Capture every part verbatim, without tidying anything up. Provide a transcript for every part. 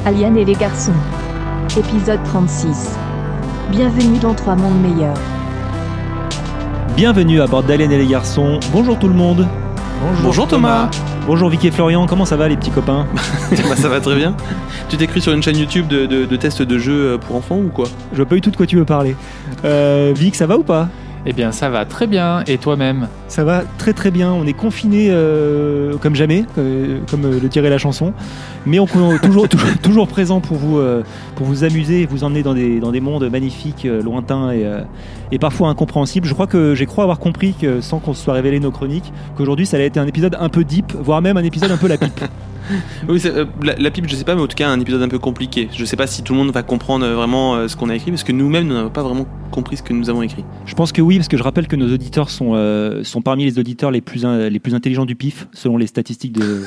Alien et les garçons. Épisode trente-six. Bienvenue dans Trois mondes meilleurs. Bienvenue à bord d'Alien et les garçons. Bonjour tout le monde. Bonjour, Bonjour Thomas. Bonjour Vic et Florian, comment ça va les petits copains? Bah, ça va très bien. Tu t'es cru sur une chaîne YouTube de, de, de tests de jeux pour enfants ou quoi? Je vois pas du tout de quoi tu veux parler. Euh, Vic, ça va ou pas? Eh bien ça va très bien, et toi-même? Ça va très très bien, on est confinés euh, comme jamais, euh, comme euh, le dirait la chanson, mais on est toujours, toujours, toujours présent pour vous, euh, pour vous amuser et vous emmener dans des, dans des mondes magnifiques, euh, lointains et, euh, et parfois incompréhensibles. Je crois que j'ai cru avoir compris, que, sans qu'on se soit révélé nos chroniques, qu'aujourd'hui ça allait être un épisode un peu deep, voire même un épisode un peu la pipe. Oui, c'est, euh, la, la pipe, je sais pas, mais en tout cas un épisode un peu compliqué. Je sais pas si tout le monde va comprendre vraiment euh, ce qu'on a écrit, parce que nous-mêmes, nous n'avons pas vraiment compris ce que nous avons écrit. Je pense que oui, parce que je rappelle que nos auditeurs sont, euh, sont parmi les auditeurs les plus, in, les plus intelligents du P I F, selon les statistiques de,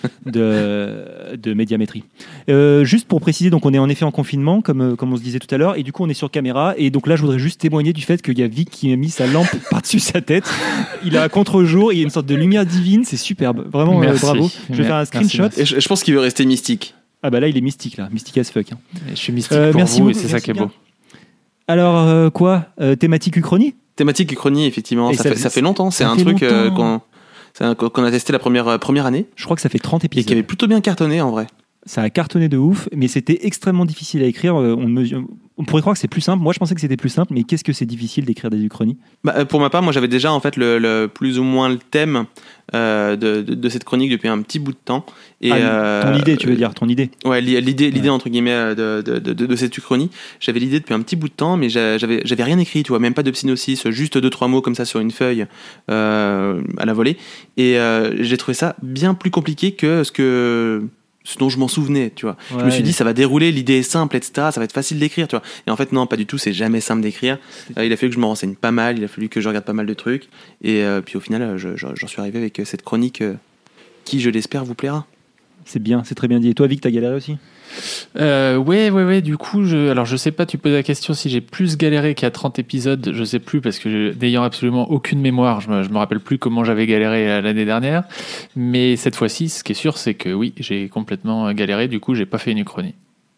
de, de Médiamétrie. Euh, juste pour préciser, donc on est en effet en confinement, comme, comme on se disait tout à l'heure, et du coup on est sur caméra, et donc là je voudrais juste témoigner du fait qu'il y a Vic qui a mis sa lampe par-dessus sa tête. Il a à contre-jour, il y a une sorte de lumière divine, c'est superbe, vraiment euh, bravo. Je vais faire un screenshot. Et je, je pense qu'il veut rester mystique. Ah bah là il est mystique, là, mystique as fuck. Hein. Je suis mystique euh, pour merci vous, beaucoup, et c'est ça qui est beau. Alors euh, quoi euh, Thématique Uchronie? Thématique Uchronie, effectivement, ça, ça, fait, ça fait longtemps, c'est un truc euh, qu'on, c'est un, qu'on a testé la première, euh, première année. Je crois que ça fait trente épisodes. Et qui avait plutôt bien cartonné en vrai. Ça a cartonné de ouf, mais c'était extrêmement difficile à écrire. On, mesure... on pourrait croire que c'est plus simple. Moi, je pensais que c'était plus simple, mais qu'est-ce que c'est difficile d'écrire des uchronies? Bah, pour ma part, moi, j'avais déjà en fait le, le plus ou moins le thème euh, de, de, de cette chronique depuis un petit bout de temps. Et ah, euh, ton idée, tu veux dire, ton idée? Ouais, l'idée, l'idée ouais. entre guillemets de, de, de, de cette uchronie. J'avais l'idée depuis un petit bout de temps, mais j'avais, j'avais rien écrit, tu vois, même pas de synopsis, juste deux trois mots comme ça sur une feuille euh, à la volée. Et euh, j'ai trouvé ça bien plus compliqué que ce que ce dont je m'en souvenais, tu vois. Ouais, je me suis dit, ça va dérouler, l'idée est simple, et cetera. Ça va être facile d'écrire, tu vois. Et en fait, non, pas du tout, c'est jamais simple d'écrire. Euh, il a fallu que je me renseigne pas mal, il a fallu que je regarde pas mal de trucs. Et euh, puis au final, je, je, j'en suis arrivé avec cette chronique euh, qui, je l'espère, vous plaira. C'est bien, c'est très bien dit. Et toi, Vic, t'as galéré aussi? Euh, ouais, ouais, ouais. Du coup, je, alors je sais pas, tu poses la question si j'ai plus galéré qu'il y a trente épisodes, je sais plus, parce que je, n'ayant absolument aucune mémoire, je me, je me rappelle plus comment j'avais galéré l'année dernière. Mais cette fois-ci, ce qui est sûr, c'est que oui, j'ai complètement galéré. Du coup, j'ai pas fait une uchronie.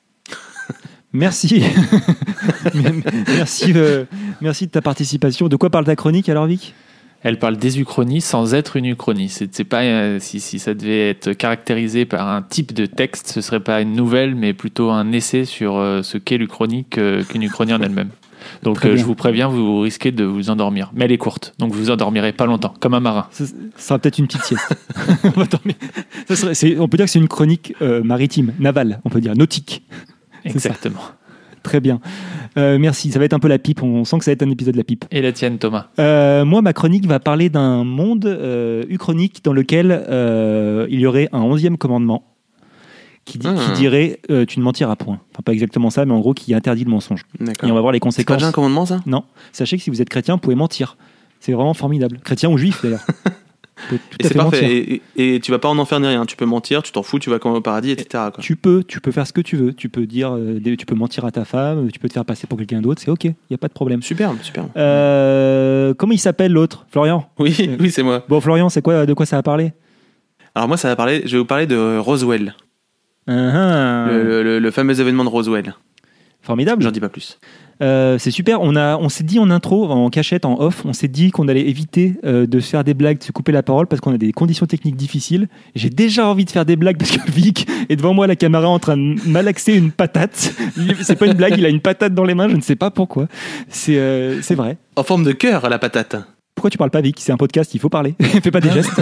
Merci. merci, euh, merci de ta participation. De quoi parle ta chronique alors, Vic? Elle parle des uchronies sans être une uchronie. C'est, c'est pas, euh, si, si ça devait être caractérisé par un type de texte, ce serait pas une nouvelle, mais plutôt un essai sur euh, ce qu'est l'uchronie que, qu'une uchronie en elle-même. Donc euh, je vous préviens, vous risquez de vous endormir. Mais elle est courte, donc vous endormirez pas longtemps, comme un marin. Ça, ça sera peut-être une petite sieste. on, va ça serait, c'est, on peut dire que c'est une chronique euh, maritime, navale, on peut dire, nautique. Exactement. Très bien. Euh, merci. Ça va être un peu la pipe. On sent que ça va être un épisode de la pipe. Et la tienne, Thomas? euh, Moi, ma chronique va parler d'un monde euh, uchronique dans lequel euh, il y aurait un onzième commandement qui, dit, mmh. qui dirait euh, tu ne mentiras point. Enfin, pas exactement ça, mais en gros, qui interdit le mensonge. D'accord. Et on va voir les conséquences. C'est pas déjà un commandement, ça? Non. Sachez que si vous êtes chrétien, vous pouvez mentir. C'est vraiment formidable. Chrétien ou juif, d'ailleurs. Tout et c'est parfait. Et, et, et tu vas pas en enfer ni rien. Tu peux mentir, tu t'en fous, tu vas quand même au paradis, et cetera. Quoi. Tu peux, tu peux faire ce que tu veux. Tu peux dire, euh, tu peux mentir à ta femme, tu peux te faire passer pour quelqu'un d'autre. C'est ok, il y a pas de problème. Superbe, superbe. Euh, comment il s'appelle l'autre, Florian? Oui, euh, oui, c'est moi. Bon, Florian, c'est quoi, de quoi ça va parler? Alors moi, ça va parler. Je vais vous parler de Roswell. Uh-huh. Le, le, le fameux événement de Roswell. Formidable. J'en dis pas plus. Euh, c'est super. On, a, on s'est dit en intro, en cachette, en off, on s'est dit qu'on allait éviter euh, de se faire des blagues, de se couper la parole parce qu'on a des conditions techniques difficiles. J'ai déjà envie de faire des blagues parce que Vic est devant moi à la caméra en train de malaxer une patate. C'est pas une blague, il a une patate dans les mains, je ne sais pas pourquoi. C'est, euh, c'est vrai. En forme de cœur, la patate. Pourquoi tu parles pas, Vic? C'est un podcast, il faut parler. Fais pas des gestes.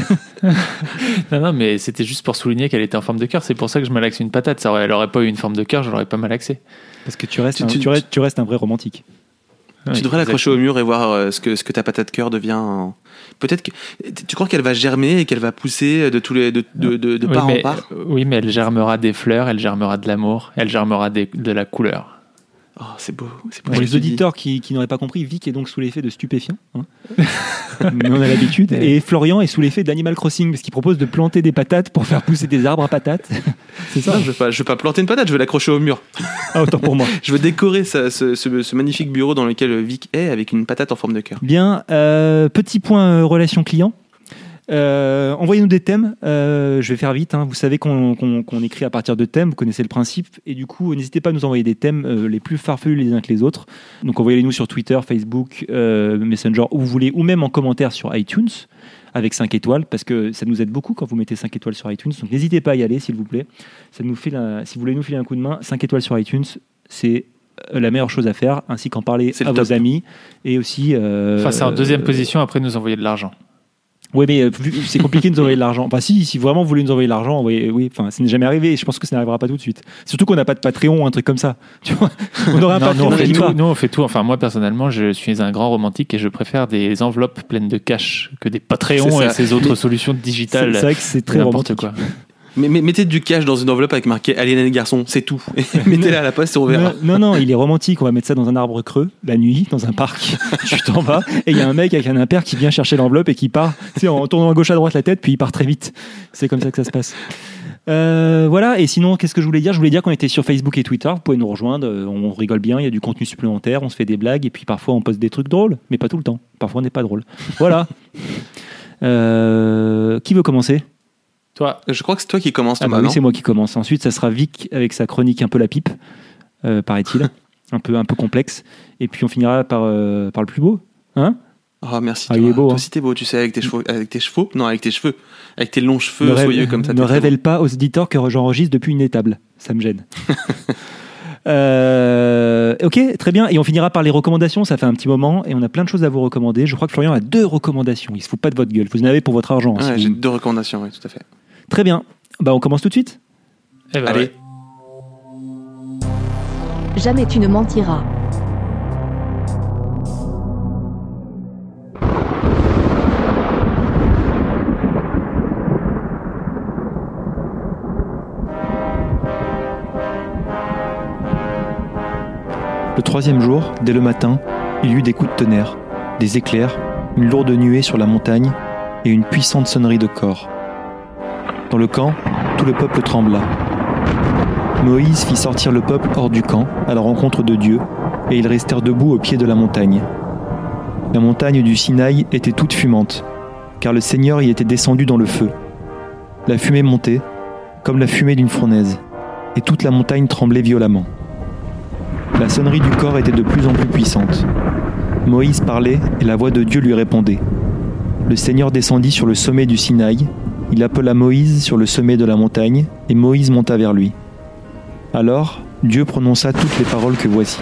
non, non, mais c'était juste pour souligner qu'elle était en forme de cœur. C'est pour ça que je malaxe une patate. Ça aurait, elle aurait pas eu une forme de cœur, je l'aurais pas malaxée. Parce que tu restes, tu, un, tu, tu, restes, tu restes un vrai romantique. Tu oui, devrais l'accrocher au mur et voir euh, ce, que, ce que ta patate cœur devient. En... Peut-être que tu crois qu'elle va germer et qu'elle va pousser de tous les de, de, de, de oui, part mais, en part. Oui, mais elle germera des fleurs, elle germera de l'amour, elle germera des, de la couleur. Oh, c'est beau. C'est beau Pour les auditeurs qui, qui n'auraient pas compris, Vic est donc sous l'effet de stupéfiants. Hein. Mais on a l'habitude. Et Florian est sous l'effet d'Animal Crossing parce qu'il propose de planter des patates pour faire pousser des arbres à patates. C'est ça. Non, je veux pas, je veux pas planter une patate, je veux l'accrocher au mur. Ah, autant pour moi. Je veux décorer ça, ce, ce, ce magnifique bureau dans lequel Vic est avec une patate en forme de cœur. Bien. Euh, petit point euh, relation client. Euh, envoyez-nous des thèmes. Euh, je vais faire vite. Hein. Vous savez qu'on, qu'on, qu'on écrit à partir de thèmes. Vous connaissez le principe. Et du coup, n'hésitez pas à nous envoyer des thèmes euh, les plus farfelus les uns que les autres. Donc, envoyez-les-nous sur Twitter, Facebook, euh, Messenger, où vous voulez, ou même en commentaire sur iTunes avec cinq étoiles, parce que ça nous aide beaucoup quand vous mettez cinq étoiles sur iTunes. Donc, n'hésitez pas à y aller, s'il vous plaît. Ça nous file un, si vous voulez nous filer un coup de main, cinq étoiles sur iTunes, c'est la meilleure chose à faire, ainsi qu'en parler C'est à le vos top. amis et aussi. Euh, Enfin, c'est en deuxième euh, position après nous envoyer de l'argent. Oui, mais euh, vu- c'est compliqué de nous envoyer de l'argent. Enfin, si, si vraiment vous voulez nous envoyer de l'argent, envoyez, oui, enfin, ça n'est jamais arrivé et je pense que ça n'arrivera pas tout de suite. Surtout qu'on n'a pas de Patreon ou un truc comme ça. Tu vois, on aura un Non, nous, Patreon on fait qui tout, va. nous, on fait tout. Enfin, moi, personnellement, je suis un grand romantique et je préfère des enveloppes pleines de cash que des Patreons C'est ça. et ces autres Mais- solutions C'est, digitales. c'est vrai que c'est très N'importe romantique. quoi. Mais, mais mettez du cash dans une enveloppe avec marqué Alien et les garçons, c'est tout. Et mettez-la à la poste et on verra. Non, non, non, il est romantique. On va mettre ça dans un arbre creux, la nuit, dans un parc. Tu t'en vas et il y a un mec avec un impair qui vient chercher l'enveloppe et qui part, tu sais, en tournant à gauche à droite la tête, puis il part très vite. C'est comme ça que ça se passe. Euh, voilà. Et sinon, qu'est-ce que je voulais dire ? Je voulais dire qu'on était sur Facebook et Twitter. Vous pouvez nous rejoindre. euh, On rigole bien. Il y a du contenu supplémentaire. On se fait des blagues et puis parfois on poste des trucs drôles, mais pas tout le temps. Parfois on n'est pas drôle. Voilà. Euh, qui veut commencer ? Toi, Je crois que c'est toi qui commence, Ah Thomas, bah oui, non c'est moi qui commence. Ensuite, ça sera Vic avec sa chronique un peu la pipe, euh, paraît-il, un peu un peu complexe. Et puis on finira par euh, par le plus beau, hein ? Oh, merci. Ah, toi. il est beau, Toi hein. aussi, t'es beau, tu sais, avec tes cheveux. Avec tes cheveux Non, avec tes cheveux. Avec tes longs cheveux ne rêve- soyeux comme ça. ne t'es très révèle pas aux éditeurs que j'enregistre depuis une étable. Ça me gêne. Euh, ok, très bien. Et on finira par les recommandations. Ça fait un petit moment et on a plein de choses à vous recommander. Je crois que Florian a deux recommandations. Il se fout pas de votre gueule. Vous en avez pour votre argent. beau. si Ouais, vous- j'ai deux recommandations, oui, tout à fait. Très bien. Bah, on commence tout de suite. eh ben, Allez. ouais. Jamais tu ne mentiras. Le troisième jour, dès le matin, il y eut des coups de tonnerre, des éclairs, une lourde nuée sur la montagne et une puissante sonnerie de cor. Dans le camp, tout le peuple trembla. Moïse fit sortir le peuple hors du camp, à la rencontre de Dieu, et ils restèrent debout au pied de la montagne. La montagne du Sinaï était toute fumante, car le Seigneur y était descendu dans le feu. La fumée montait, comme la fumée d'une fournaise, et toute la montagne tremblait violemment. La sonnerie du cor était de plus en plus puissante. Moïse parlait et la voix de Dieu lui répondait. Le Seigneur descendit sur le sommet du Sinaï, il appela Moïse sur le sommet de la montagne, et Moïse monta vers lui. Alors, Dieu prononça toutes les paroles que voici.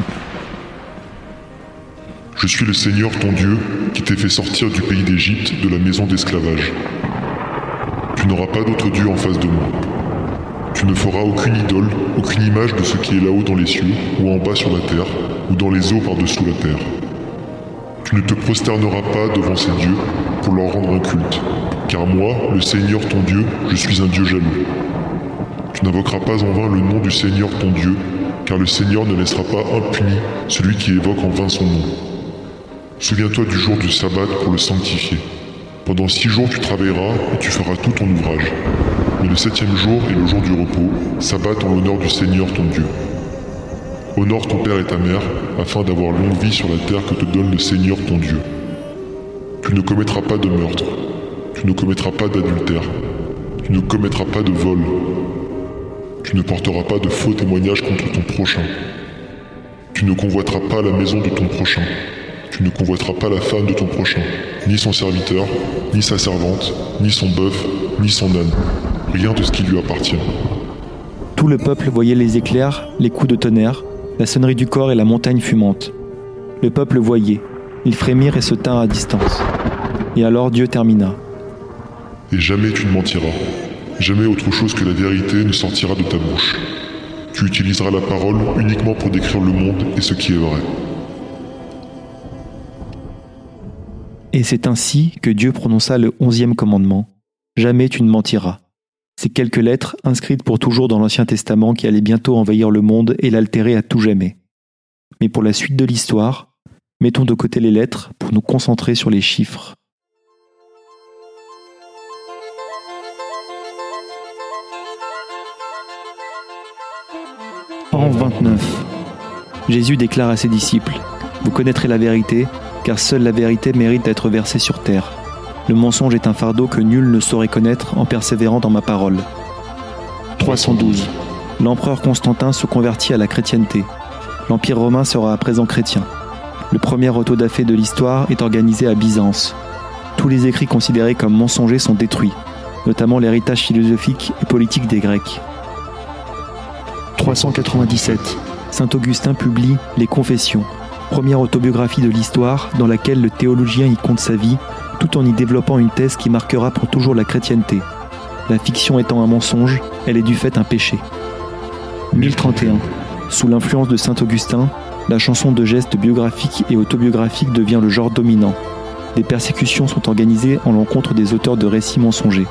Je suis le Seigneur ton Dieu, qui t'ai fait sortir du pays d'Égypte, de la maison d'esclavage. Tu n'auras pas d'autre Dieu en face de moi. Tu ne feras aucune idole, aucune image de ce qui est là-haut dans les cieux, ou en bas sur la terre, ou dans les eaux par-dessous la terre. Tu ne te prosterneras pas devant ces dieux pour leur rendre un culte, car moi, le Seigneur ton Dieu, je suis un Dieu jaloux. Tu n'invoqueras pas en vain le nom du Seigneur ton Dieu, car le Seigneur ne laissera pas impuni celui qui évoque en vain son nom. Souviens-toi du jour du sabbat pour le sanctifier. Pendant six jours tu travailleras et tu feras tout ton ouvrage. Mais le septième jour est le jour du repos, sabbat en l'honneur du Seigneur ton Dieu. Honore ton père et ta mère, afin d'avoir longue vie sur la terre que te donne le Seigneur ton Dieu. Tu ne commettras pas de meurtre, tu ne commettras pas d'adultère, tu ne commettras pas de vol, tu ne porteras pas de faux témoignages contre ton prochain. Tu ne convoiteras pas la maison de ton prochain. Tu ne convoiteras pas la femme de ton prochain, ni son serviteur, ni sa servante, ni son bœuf, ni son âne, rien de ce qui lui appartient. Tout le peuple voyait les éclairs, les coups de tonnerre, la sonnerie du cor et la montagne fumante. Le peuple voyait, ils frémirent et se tinrent à distance. Et alors Dieu termina. Et jamais tu ne mentiras. Jamais autre chose que la vérité ne sortira de ta bouche. Tu utiliseras la parole uniquement pour décrire le monde et ce qui est vrai. Et c'est ainsi que Dieu prononça le onzième commandement. Jamais tu ne mentiras. Ces quelques lettres, inscrites pour toujours dans l'Ancien Testament qui allait bientôt envahir le monde et l'altérer à tout jamais. Mais pour la suite de l'histoire, mettons de côté les lettres pour nous concentrer sur les chiffres. An vingt-neuf. Jésus déclare à ses disciples : « Vous connaîtrez la vérité, car seule la vérité mérite d'être versée sur terre. Le mensonge est un fardeau que nul ne saurait connaître en persévérant dans ma parole. trois cent douze. L'empereur Constantin se convertit à la chrétienté. L'Empire romain sera à présent chrétien. Le premier autodafé de l'histoire est organisé à Byzance. Tous les écrits considérés comme mensongers sont détruits, notamment l'héritage philosophique et politique des Grecs. trois cent quatre-vingt-dix-sept. Saint Augustin publie Les Confessions, première autobiographie de l'histoire dans laquelle le théologien y compte sa vie, tout en y développant une thèse qui marquera pour toujours la chrétienté. La fiction étant un mensonge, elle est du fait un péché. mille trente et un. Sous l'influence de Saint Augustin, la chanson de gestes biographiques et autobiographiques devient le genre dominant. Des persécutions sont organisées en l'encontre des auteurs de récits mensongers.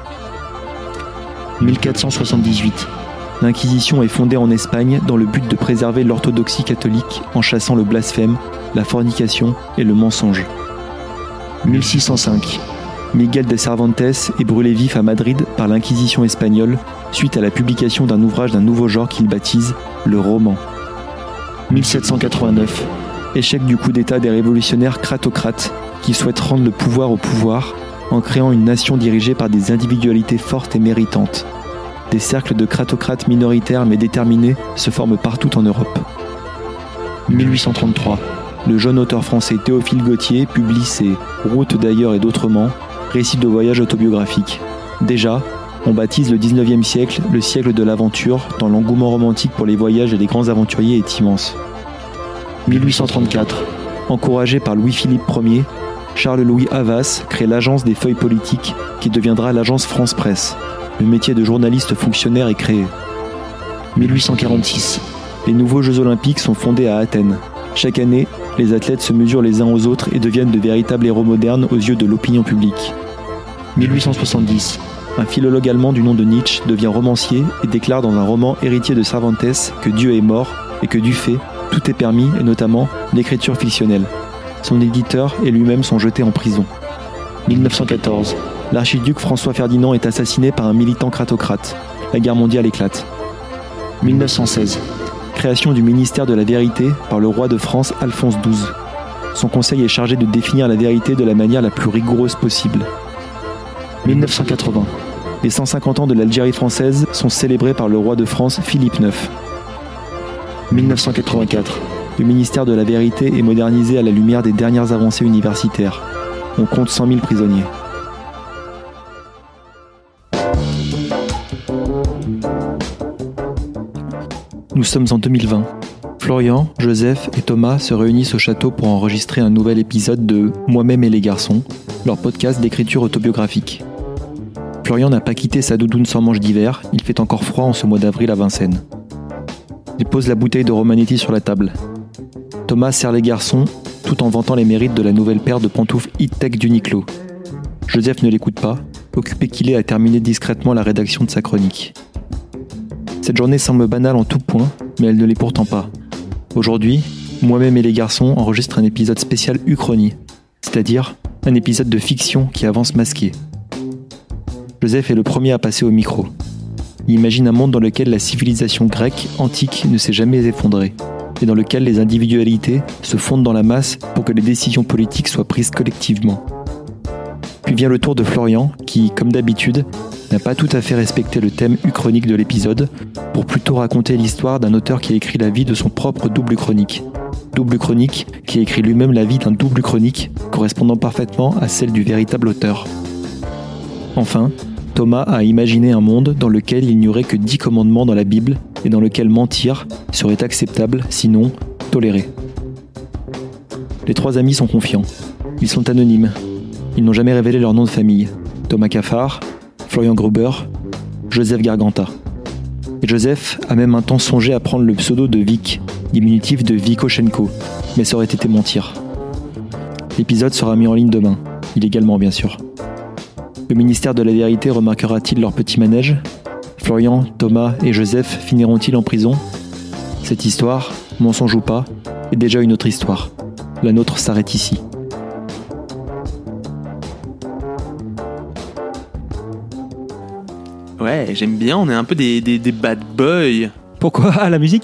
mille quatre cent soixante-dix-huit. L'Inquisition est fondée en Espagne dans le but de préserver l'orthodoxie catholique en chassant le blasphème, la fornication et le mensonge. mille six cent cinq. Miguel de Cervantes est brûlé vif à Madrid par l'Inquisition espagnole suite à la publication d'un ouvrage d'un nouveau genre qu'il baptise le roman. mille sept cent quatre-vingt-neuf. Échec du coup d'État des révolutionnaires cratocrates qui souhaitent rendre le pouvoir au pouvoir en créant une nation dirigée par des individualités fortes et méritantes. Des cercles de cratocrates minoritaires mais déterminés se forment partout en Europe. mille huit cent trente-trois. Le jeune auteur français Théophile Gautier publie ses « Routes d'ailleurs et d'autrement », récits de voyage autobiographiques. Déjà, on baptise le dix-neuvième siècle le siècle de l'aventure, tant l'engouement romantique pour les voyages et les grands aventuriers est immense. mille huit cent trente-quatre. Encouragé par Louis-Philippe Ier, Charles-Louis Havas crée l'agence des feuilles politiques qui deviendra l'agence France Presse. Le métier de journaliste fonctionnaire est créé. mille huit cent quarante-six. Les nouveaux Jeux Olympiques sont fondés à Athènes. Chaque année, les athlètes se mesurent les uns aux autres et deviennent de véritables héros modernes aux yeux de l'opinion publique. mille huit cent soixante-dix. Un philologue allemand du nom de Nietzsche devient romancier et déclare dans un roman héritier de Cervantes que Dieu est mort et que du fait, tout est permis et notamment l'écriture fictionnelle. Son éditeur et lui-même sont jetés en prison. mille neuf cent quatorze. L'archiduc François Ferdinand est assassiné par un militant cratocrate. La guerre mondiale éclate. mille neuf cent seize. Création du ministère de la vérité par le roi de France Alphonse douze. Son conseil est chargé de définir la vérité de la manière la plus rigoureuse possible. mille neuf cent quatre-vingts. Les cent cinquante ans de l'Algérie française sont célébrés par le roi de France Philippe neuf. mille neuf cent quatre-vingt-quatre. Le ministère de la vérité est modernisé à la lumière des dernières avancées universitaires. On compte cent mille prisonniers. Nous sommes en deux mille vingt. Florian, Joseph et Thomas se réunissent au château pour enregistrer un nouvel épisode de Moi-même et les garçons, leur podcast d'écriture autobiographique. Florian n'a pas quitté sa doudoune sans manches d'hiver, il fait encore froid en ce mois d'avril à Vincennes. Il pose la bouteille de Romanetti sur la table. Thomas serre les garçons, tout en vantant les mérites de la nouvelle paire de pantoufles Hit-Tech d'Uniqlo. Joseph ne l'écoute pas, occupé qu'il est à terminer discrètement la rédaction de sa chronique. Cette journée semble banale en tout point, mais elle ne l'est pourtant pas. Aujourd'hui, Moi-même et les garçons enregistrent un épisode spécial Uchronie, c'est-à-dire un épisode de fiction qui avance masqué. Joseph est le premier à passer au micro. Il imagine un monde dans lequel la civilisation grecque antique ne s'est jamais effondrée, et dans lequel les individualités se fondent dans la masse pour que les décisions politiques soient prises collectivement. Puis vient le tour de Florian, qui, comme d'habitude, n'a pas tout à fait respecté le thème uchronique de l'épisode, pour plutôt raconter l'histoire d'un auteur qui a écrit la vie de son propre double uchronique. Double uchronique qui a écrit lui-même la vie d'un double uchronique, correspondant parfaitement à celle du véritable auteur. Enfin, Thomas a imaginé un monde dans lequel il n'y aurait que dix commandements dans la Bible et dans lequel mentir serait acceptable, sinon toléré. Les trois amis sont confiants. Ils sont anonymes. Ils n'ont jamais révélé leur nom de famille. Thomas Cafard, Florian Gruber, Joseph Garganta. Et Joseph a même un temps songé à prendre le pseudo de Vic, diminutif de Vikoshenko, mais ça aurait été mentir. L'épisode sera mis en ligne demain, illégalement bien sûr. Le ministère de la vérité remarquera-t-il leur petit manège ? Florian, Thomas et Joseph finiront-ils en prison ? Cette histoire, mensonge ou pas, est déjà une autre histoire. La nôtre s'arrête ici. Ouais, j'aime bien, on est un peu des, des, des bad boys. Pourquoi ? Ah, la musique ?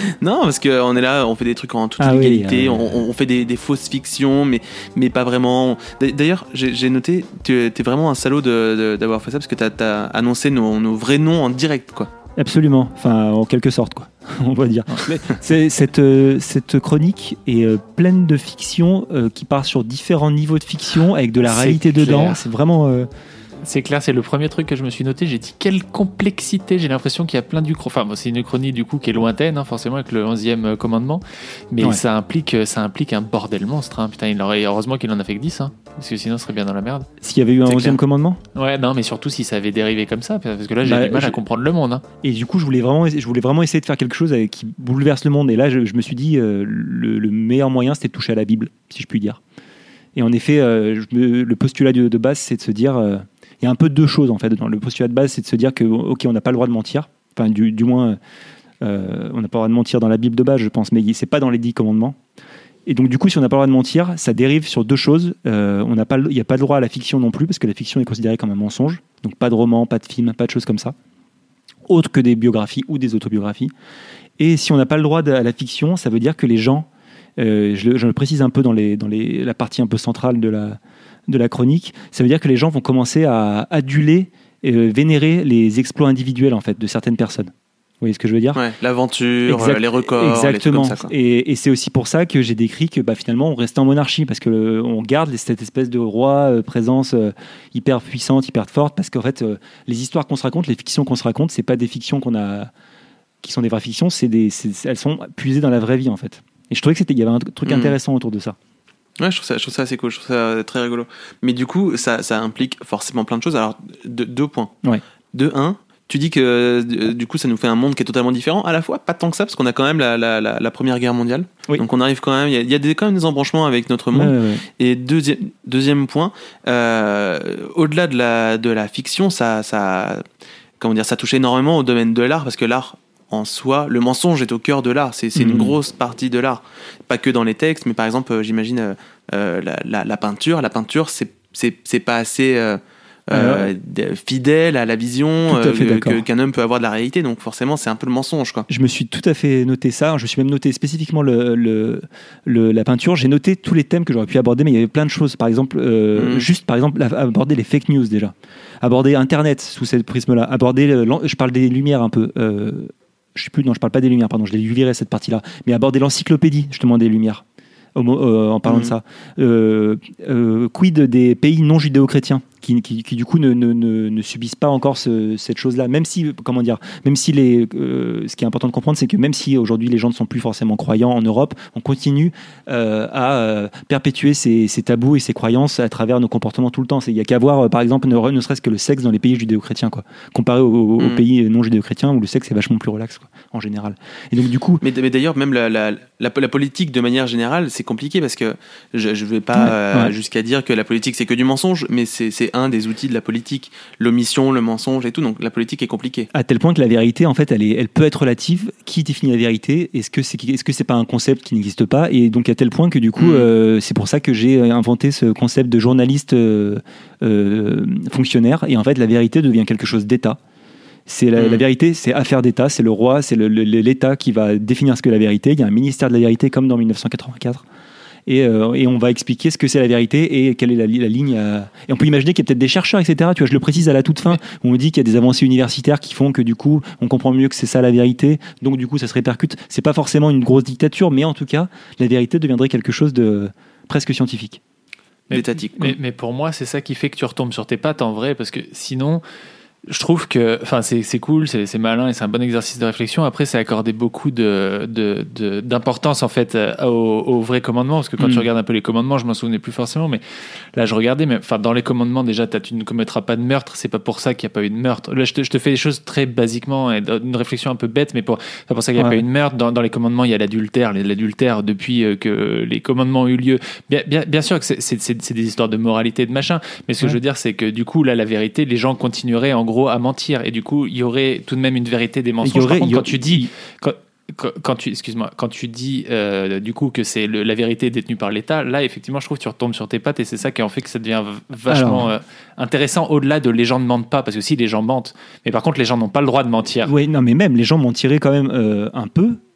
Non, parce qu'on est là, on fait des trucs en toute Ah oui, illégalité, euh, on, on fait des, des fausses fictions, mais, mais pas vraiment. D'ailleurs, j'ai, j'ai noté, tu es vraiment un salaud de, de, d'avoir fait ça, parce que tu as annoncé nos, nos vrais noms en direct, quoi. Absolument, enfin en quelque sorte quoi, on va dire. Mais c'est, cette, euh, cette chronique est euh, pleine de fiction euh, qui part sur différents niveaux de fiction avec de la C'est réalité clair. dedans. C'est vraiment. euh, C'est clair, c'est le premier truc que je me suis noté. J'ai dit quelle complexité. J'ai l'impression qu'il y a plein d'uchro. Enfin, bon, c'est une uchronie du coup qui est lointaine, hein, forcément avec le onzième commandement, mais Ouais. ça implique, ça implique un bordel monstre. Hein. Putain, il aurait heureusement qu'il en a fait que dix, hein, parce que sinon, ce serait bien dans la merde. S'il y avait eu un C'est onzième clair. commandement. Ouais, non, mais surtout si ça avait dérivé comme ça, parce que là, j'ai Bah, du mal je- à comprendre le monde. Hein. Et du coup, je voulais vraiment, je voulais vraiment essayer de faire quelque chose avec, qui bouleverse le monde. Et là, je, je me suis dit, euh, le, le meilleur moyen, c'était de toucher à la Bible, si je puis dire. Et en effet, euh, je me- le postulat de, de base, c'est de se dire, euh, il y a un peu deux choses en fait. Dans le postulat de base, c'est de se dire que, ok, on n'a pas le droit de mentir. Enfin, du, du moins, euh, on n'a pas le droit de mentir dans la Bible de base, je pense, mais c'est pas dans les dix commandements. Et donc, du coup, si on n'a pas le droit de mentir, ça dérive sur deux choses. Euh, on n'a pas, le- il n'y a pas le droit à la fiction non plus, parce que la fiction est considérée comme un mensonge. Donc, pas de roman, pas de film, pas de choses comme ça, autres que des biographies ou des autobiographies. Et si on n'a pas le droit de- à la fiction, ça veut dire que les gens, euh, je, le, je le précise un peu dans, les, dans les, la partie un peu centrale de la, de la chronique, ça veut dire que les gens vont commencer à aduler, euh, vénérer les exploits individuels en fait de certaines personnes. Vous voyez ce que je veux dire ? Ouais, l'aventure, Exact- euh, les records, Exactement. les trucs comme ça, quoi. Et, et c'est aussi pour ça que j'ai décrit que bah, finalement on restait en monarchie parce que le- on garde cette espèce de roi euh, présence euh, hyper puissante, hyper forte, parce qu'en fait euh, les histoires qu'on se raconte, les fictions qu'on se raconte, c'est pas des fictions qu'on a, qui sont des vraies fictions, c'est des, c'est- elles sont puisées dans la vraie vie en fait. Et je trouvais que c'était, il y avait un truc Mhm. intéressant autour de ça. Ouais, je trouve ça, je trouve ça assez cool, je trouve ça très rigolo. Mais du coup, ça, ça implique forcément plein de choses. Alors, de- deux points. Ouais. De un, tu dis que euh, du coup, ça nous fait un monde qui est totalement différent. À la fois, pas tant que ça, parce qu'on a quand même la, la, la, la Première Guerre mondiale. Oui. Donc, on arrive quand même, il y a, il y a des, quand même des embranchements avec notre monde. Ouais, ouais, ouais. Et deuxième, deuxième point, euh, au-delà de la, de la fiction, ça, ça, comment dire, ça touche énormément au domaine de l'art, parce que l'art, en soi, le mensonge est au cœur de l'art. C'est, c'est une Mhm. grosse partie de l'art. Pas que dans les textes, mais par exemple, euh, j'imagine euh, euh, la, la, la peinture. La peinture, c'est, c'est, c'est pas assez euh, euh, de- fidèle à la vision Tout à fait euh, d'accord. que- qu'un homme peut avoir de la réalité. Donc forcément, c'est un peu le mensonge, quoi. Je me suis tout à fait noté ça. Je me suis même noté spécifiquement le, le, le- la peinture. J'ai noté tous les thèmes que j'aurais pu aborder, mais il y avait plein de choses. Par exemple, euh, Mhm. juste par exemple, la- aborder les fake news déjà. Aborder Internet sous ce prisme-là. Aborder, le- l'en- je parle des lumières un peu. Euh, je sais plus, non, je parle pas des lumières, pardon, je l'ai viré cette partie-là. Mais aborder l'encyclopédie, justement, des lumières. Au mo- euh, en parlant Mhm. de ça. Euh, euh, quid des pays non judéo-chrétiens qui, qui, qui, du coup ne, ne, ne, ne subissent pas encore ce- cette chose-là, même si, comment dire, même si les, euh, ce qui est important de comprendre, c'est que même si aujourd'hui les gens ne sont plus forcément croyants en Europe, on continue euh, à euh, perpétuer ces, ces tabous et ces croyances à travers nos comportements tout le temps. Il n'y a qu'à voir, euh, par exemple, ne, ne serait-ce que le sexe dans les pays judéo-chrétiens, quoi, comparé aux, aux Mhm. pays non judéo-chrétiens où le sexe est vachement plus relax, quoi, en général. Et donc du coup, Mais, mais d'ailleurs, même la, la, la, la politique de manière générale, c'est compliqué parce que je ne vais pas Ouais, euh, ouais. jusqu'à dire que la politique c'est que du mensonge, mais c'est, c'est un des outils de la politique, l'omission, le mensonge et tout. Donc la politique est compliquée. à tel point que la vérité, en fait, elle, est, elle peut être relative. Qui définit la vérité ? Est-ce que c'est, est-ce que c'est pas un concept qui n'existe pas ? Et donc à tel point que du coup, Mm. euh, c'est pour ça que j'ai inventé ce concept de journaliste euh, euh, fonctionnaire. Et en fait, la vérité devient quelque chose d'État. C'est la, Mm. la vérité, c'est affaire d'État. C'est le roi, c'est le- le- l'État qui va définir ce que la vérité. Il y a un ministère de la vérité comme dans dix-neuf cent quatre-vingt-quatre. Et, euh, et on va expliquer ce que c'est la vérité et quelle est la, li- la ligne. à- Et on peut imaginer qu'il y a peut-être des chercheurs, et cetera. Tu vois, je le précise à la toute fin. Où on dit qu'il y a des avancées universitaires qui font que du coup, on comprend mieux que c'est ça la vérité. Donc du coup, ça se répercute. C'est pas forcément une grosse dictature, mais en tout cas, la vérité deviendrait quelque chose de presque scientifique. Mais, D'étatique, quoi. mais, mais pour moi, c'est ça qui fait que tu retombes sur tes pattes en vrai, parce que sinon, je trouve que, enfin, c'est, c'est cool, c'est, c'est malin et c'est un bon exercice de réflexion. Après, c'est accorder beaucoup de, de, de- d'importance en fait euh, au, au vrai commandement, parce que quand Mm. tu regardes un peu les commandements, je m'en souvenais plus forcément, mais là, je regardais, mais enfin, dans les commandements déjà, t'as, tu ne commettras pas de meurtre. C'est pas pour ça qu'il n'y a pas eu de meurtre. Là, je te, je te fais des choses très basiquement et une réflexion un peu bête, mais pour, c'est pas pour ça qu'il n'y a Ouais. pas eu de meurtre. Dans, dans les commandements, il y a l'adultère, l'adultère depuis euh, que les commandements ont eu lieu. Bien, bien, bien sûr que c'est, c'est, c'est, c'est des histoires de moralité, de machin, mais ce que Ouais. je veux dire, c'est que du coup, là, la vérité, les gens continueraient en gros à mentir. Et du coup, il y aurait tout de même une vérité des mensonges. Il y aurait- Par contre, il y quand a- tu dis. Quand, quand- quand tu, excuse-moi, quand tu dis euh, du coup que c'est le- la vérité détenue par l'État, là effectivement je trouve que tu retombes sur tes pattes et c'est ça qui en fait que ça devient v- vachement Alors. euh, intéressant au-delà de les gens ne mentent pas, parce que si les gens mentent, mais par contre les gens n'ont pas le droit de mentir. Oui, non, mais même les gens mentiraient quand même euh, un peu.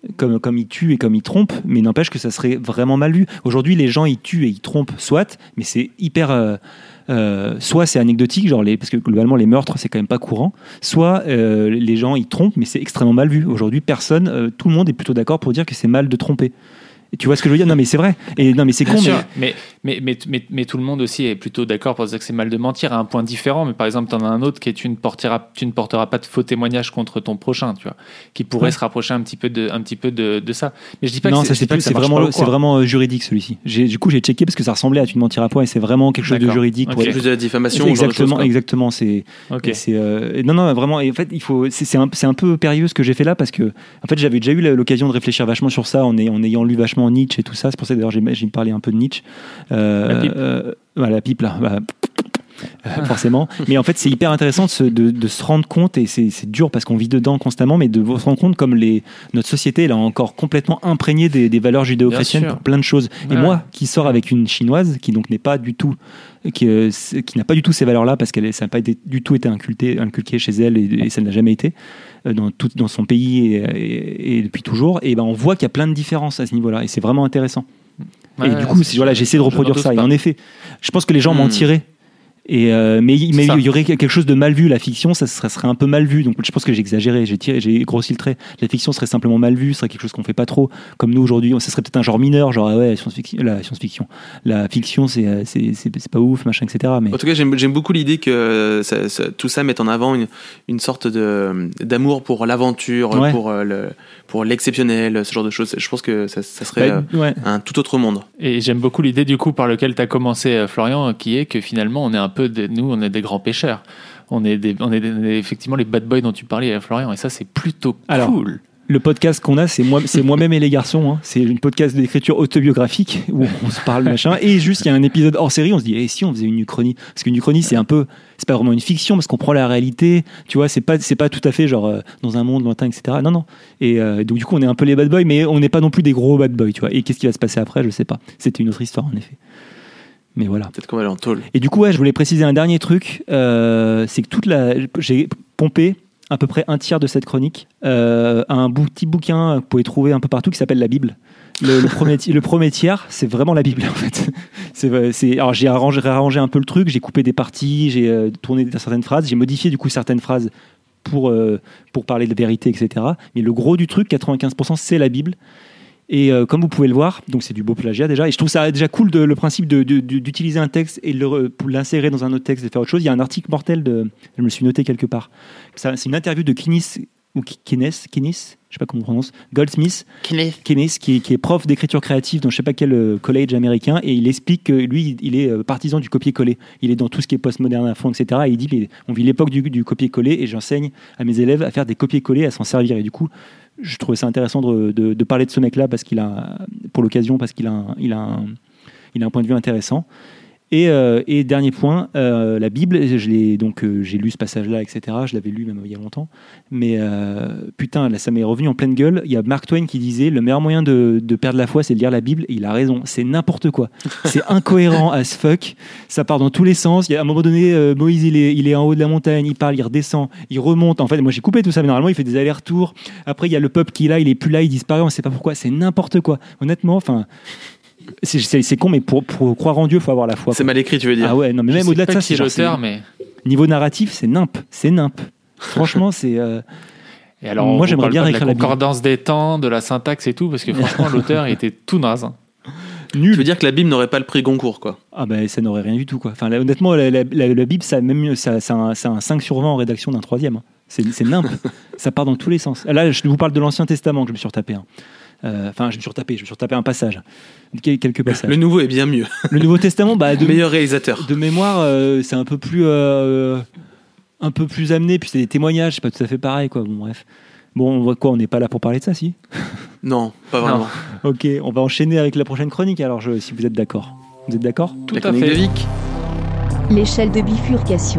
comme, comme ils tuent et comme ils trompent, mais n'empêche que ça serait vraiment mal vu. Aujourd'hui, les gens, ils tuent et ils trompent, soit, mais c'est hyper... Euh, euh, soit c'est anecdotique, genre les, parce que globalement, les meurtres, c'est quand même pas courant, soit euh, les gens, ils trompent, mais c'est extrêmement mal vu. Aujourd'hui, personne, euh, tout le monde est plutôt d'accord pour dire que c'est mal de tromper. Et tu vois ce que je veux dire ? Non, mais c'est vrai. Et non, mais c'est con. Mais... Mais, mais, mais, mais, mais tout le monde aussi est plutôt d'accord pour dire que c'est mal de mentir à un point différent. Mais par exemple, tu en as un autre qui est tu ne porteras, tu ne porteras pas de faux témoignages contre ton prochain, tu vois, qui pourrait ouais. se rapprocher un petit peu de, un petit peu de, de ça. Mais je dis pas non, que ça, c'est, c'est, pas plus, que ça c'est, vraiment, pas, c'est vraiment euh, juridique celui-ci. J'ai, du coup, j'ai checké parce que ça ressemblait à tu ne mentiras pas et c'est vraiment quelque chose d'accord. de juridique. Okay. Pour plus de la diffamation. Exactement, genre de choses, exactement. C'est, okay. c'est euh, non, non, vraiment. Et en fait, il faut. C'est, c'est, un, c'est un peu périlleux ce que j'ai fait là parce que en fait, j'avais déjà eu l'occasion de réfléchir vachement sur ça en, en ayant lu vachement Nietzsche et tout ça. C'est pour ça d'ailleurs j'ai, j'ai parlé un peu de Nietzsche. Euh, la pipe. Euh, bah, la pipe là. Bah, Euh, forcément, mais en fait c'est hyper intéressant de se, de, de se rendre compte et c'est, c'est dur parce qu'on vit dedans constamment, mais de se rendre compte comme les, notre société elle est encore complètement imprégnée des, des valeurs judéo-chrétiennes pour plein de choses. Et ouais. moi qui sors avec une chinoise qui donc n'est pas du tout, qui, euh, qui n'a pas du tout ces valeurs-là parce qu'elle ça n'a pas été, du tout été inculqué, inculqué chez elle et, et ça ne l'a jamais été euh, dans, tout, dans son pays et, et, et depuis toujours. Et ben on voit qu'il y a plein de différences à ce niveau-là et c'est vraiment intéressant. Ouais, et du coup, c'est, voilà, j'essaie de reproduire ça. Et en effet, je pense que les gens mmh. mentiraient. Et euh, mais mais il y aurait quelque chose de mal vu. La fiction, ça serait, serait un peu mal vu. Donc je pense que j'ai exagéré, j'ai tiré, j'ai grossi le trait. La fiction serait simplement mal vue, ce serait quelque chose qu'on fait pas trop. Comme nous aujourd'hui, ça serait peut-être un genre mineur, genre ah ouais, la science-fiction, la science-fiction, la fiction, c'est c'est c'est, c'est pas ouf, machin, et cetera. Mais en tout cas, j'aime j'aime beaucoup l'idée que ça, ça, tout ça mette en avant une une sorte de d'amour pour l'aventure, ouais. pour le pour l'exceptionnel, ce genre de choses. Je pense que ça, ça serait bah, euh, ouais. un tout autre monde. Et j'aime beaucoup l'idée du coup par lequel tu as commencé, Florian, qui est que finalement on est un peu de, nous on est des grands pêcheurs. On est, des, on est des, effectivement les bad boys dont tu parlais, Florian, et ça c'est plutôt Alors, cool. Le podcast qu'on a, c'est, moi, c'est moi-même et les garçons. Hein. C'est une podcast d'écriture autobiographique où on se parle machin. Et juste, il y a un épisode hors série, on se dit, eh, si on faisait une uchronie. Parce qu'une uchronie, c'est un peu, c'est pas vraiment une fiction parce qu'on prend la réalité. Tu vois, c'est pas, c'est pas tout à fait genre euh, dans un monde lointain, et cetera. Non, non. Et euh, donc du coup, on est un peu les bad boys, mais on n'est pas non plus des gros bad boys. Tu vois. Et qu'est-ce qui va se passer après, je sais pas. C'était une autre histoire en effet. Mais voilà. Peut-être qu'on va aller en tôle. Et du coup, ouais, je voulais préciser un dernier truc. Euh, c'est que toute la, j'ai pompé à peu près un tiers de cette chronique euh, un bou- petit bouquin que vous pouvez trouver un peu partout qui s'appelle la Bible. Le, le, premier, le premier tiers, c'est vraiment la Bible en fait. C'est, c'est, alors j'ai arrangé, réarrangé un peu le truc, j'ai coupé des parties, j'ai euh, tourné certaines phrases, j'ai modifié du coup certaines phrases pour, euh, pour parler de vérité, et cetera. Mais le gros du truc, quatre-vingt-quinze pour cent, c'est la Bible. Et euh, comme vous pouvez le voir, donc c'est du beau plagiat déjà, et je trouve ça déjà cool de, le principe de, de, de, d'utiliser un texte et de le, pour l'insérer dans un autre texte et faire autre chose. Il y a un article mortel, de, je me le suis noté quelque part. Ça, c'est une interview de Kenneth, ou Kenneth, Kenneth, je sais pas comment on prononce, Goldsmith, Kenneth, Kenneth qui, est, qui est prof d'écriture créative dans je sais pas quel euh, collège américain, et il explique que lui, il est euh, partisan du copier-coller. Il est dans tout ce qui est postmoderne à fond, et cetera. Et il dit, mais on vit l'époque du, du copier-coller, et j'enseigne à mes élèves à faire des copier-coller, à s'en servir. Et du coup, je trouvais ça intéressant de, de, de parler de ce mec-là parce qu'il a, pour l'occasion, parce qu'il a un, il a un, il a un point de vue intéressant. Et, euh, et dernier point, euh, la Bible, je l'ai, donc, euh, j'ai lu ce passage-là, et cetera. Je l'avais lu même il y a longtemps. Mais euh, putain, là, ça m'est revenu en pleine gueule. Il y a Mark Twain qui disait « Le meilleur moyen de, de perdre la foi, c'est de lire la Bible. » Et il a raison. C'est n'importe quoi. C'est incohérent as fuck. Ça part dans tous les sens. Il y a, à un moment donné, euh, Moïse, il est, il est en haut de la montagne. Il parle, il redescend, il remonte. En fait, moi, j'ai coupé tout ça. Mais normalement, il fait des allers-retours. Après, il y a le peuple qui est là. Il est plus là. Il disparaît. On ne sait pas pourquoi. C'est n'importe quoi. Honnêtement, enfin... C'est, c'est, c'est con, mais pour, pour croire en Dieu, il faut avoir la foi. C'est quoi. Mal écrit, tu veux dire. Ah ouais, non, mais je même au-delà de ça, c'est l'auteur, mais niveau narratif, c'est nimp, c'est nimp. Franchement, c'est. Euh... Et alors, moi, j'aimerais bien écrire la la concordance des temps, de la syntaxe et tout, parce que franchement, l'auteur il était tout naze. Nul. Tu veux dire que la Bible n'aurait pas le prix Goncourt, quoi. Ah ben, ça n'aurait rien du tout, quoi. Enfin, là, honnêtement, la, la, la, la Bible, ça, même, ça, ça, un, ça a un cinq sur vingt en rédaction d'un troisième. C'est, c'est nimp. Ça part dans tous les sens. Là, je vous parle de l'Ancien Testament que je me suis retapé. Hein. Enfin, euh, je me suis retapé, je me suis retapé un passage, quelques passages. Le Nouveau est bien mieux. Le Nouveau Testament, bah, de meilleur réalisateur. De mémoire, euh, c'est un peu plus, euh, un peu plus amené. Puis c'est des témoignages, c'est pas tout à fait pareil, quoi. Bon, bref. Bon, on voit quoi, on n'est pas là pour parler de ça, si ? Non, pas vraiment. Non. Ok, on va enchaîner avec la prochaine chronique. Alors, je, si vous êtes d'accord, vous êtes d'accord ? Tout à fait. Vic. L'échelle de bifurcation.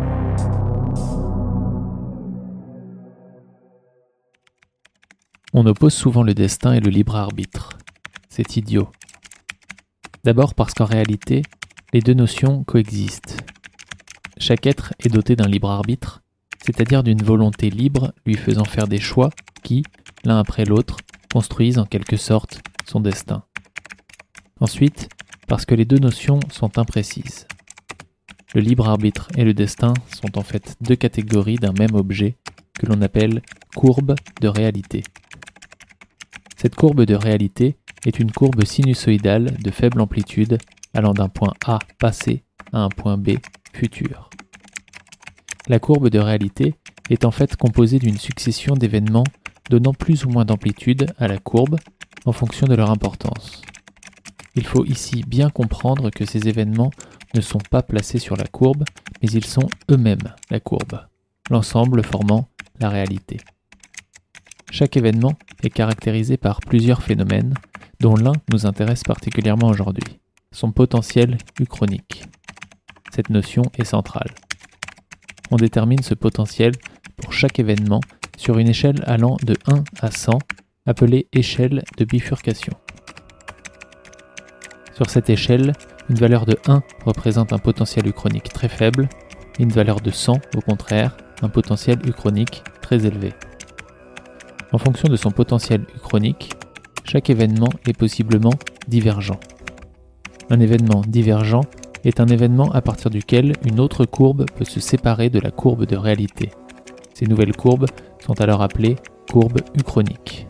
On oppose souvent le destin et le libre arbitre. C'est idiot. D'abord parce qu'en réalité, les deux notions coexistent. Chaque être est doté d'un libre arbitre, c'est-à-dire d'une volonté libre lui faisant faire des choix qui, l'un après l'autre, construisent en quelque sorte son destin. Ensuite, parce que les deux notions sont imprécises. Le libre arbitre et le destin sont en fait deux catégories d'un même objet que l'on appelle courbe de réalité. Cette courbe de réalité est une courbe sinusoïdale de faible amplitude allant d'un point A passé à un point B futur. La courbe de réalité est en fait composée d'une succession d'événements donnant plus ou moins d'amplitude à la courbe en fonction de leur importance. Il faut ici bien comprendre que ces événements ne sont pas placés sur la courbe, mais ils sont eux-mêmes la courbe, l'ensemble formant la réalité. Chaque événement est caractérisé par plusieurs phénomènes, dont l'un nous intéresse particulièrement aujourd'hui, son potentiel uchronique. Cette notion est centrale. On détermine ce potentiel pour chaque événement sur une échelle allant de un à cent, appelée échelle de bifurcation. Sur cette échelle, une valeur de un représente un potentiel uchronique très faible, et une valeur de cent, au contraire, un potentiel uchronique très élevé. En fonction de son potentiel uchronique, chaque événement est possiblement divergent. Un événement divergent est un événement à partir duquel une autre courbe peut se séparer de la courbe de réalité. Ces nouvelles courbes sont alors appelées courbes uchroniques.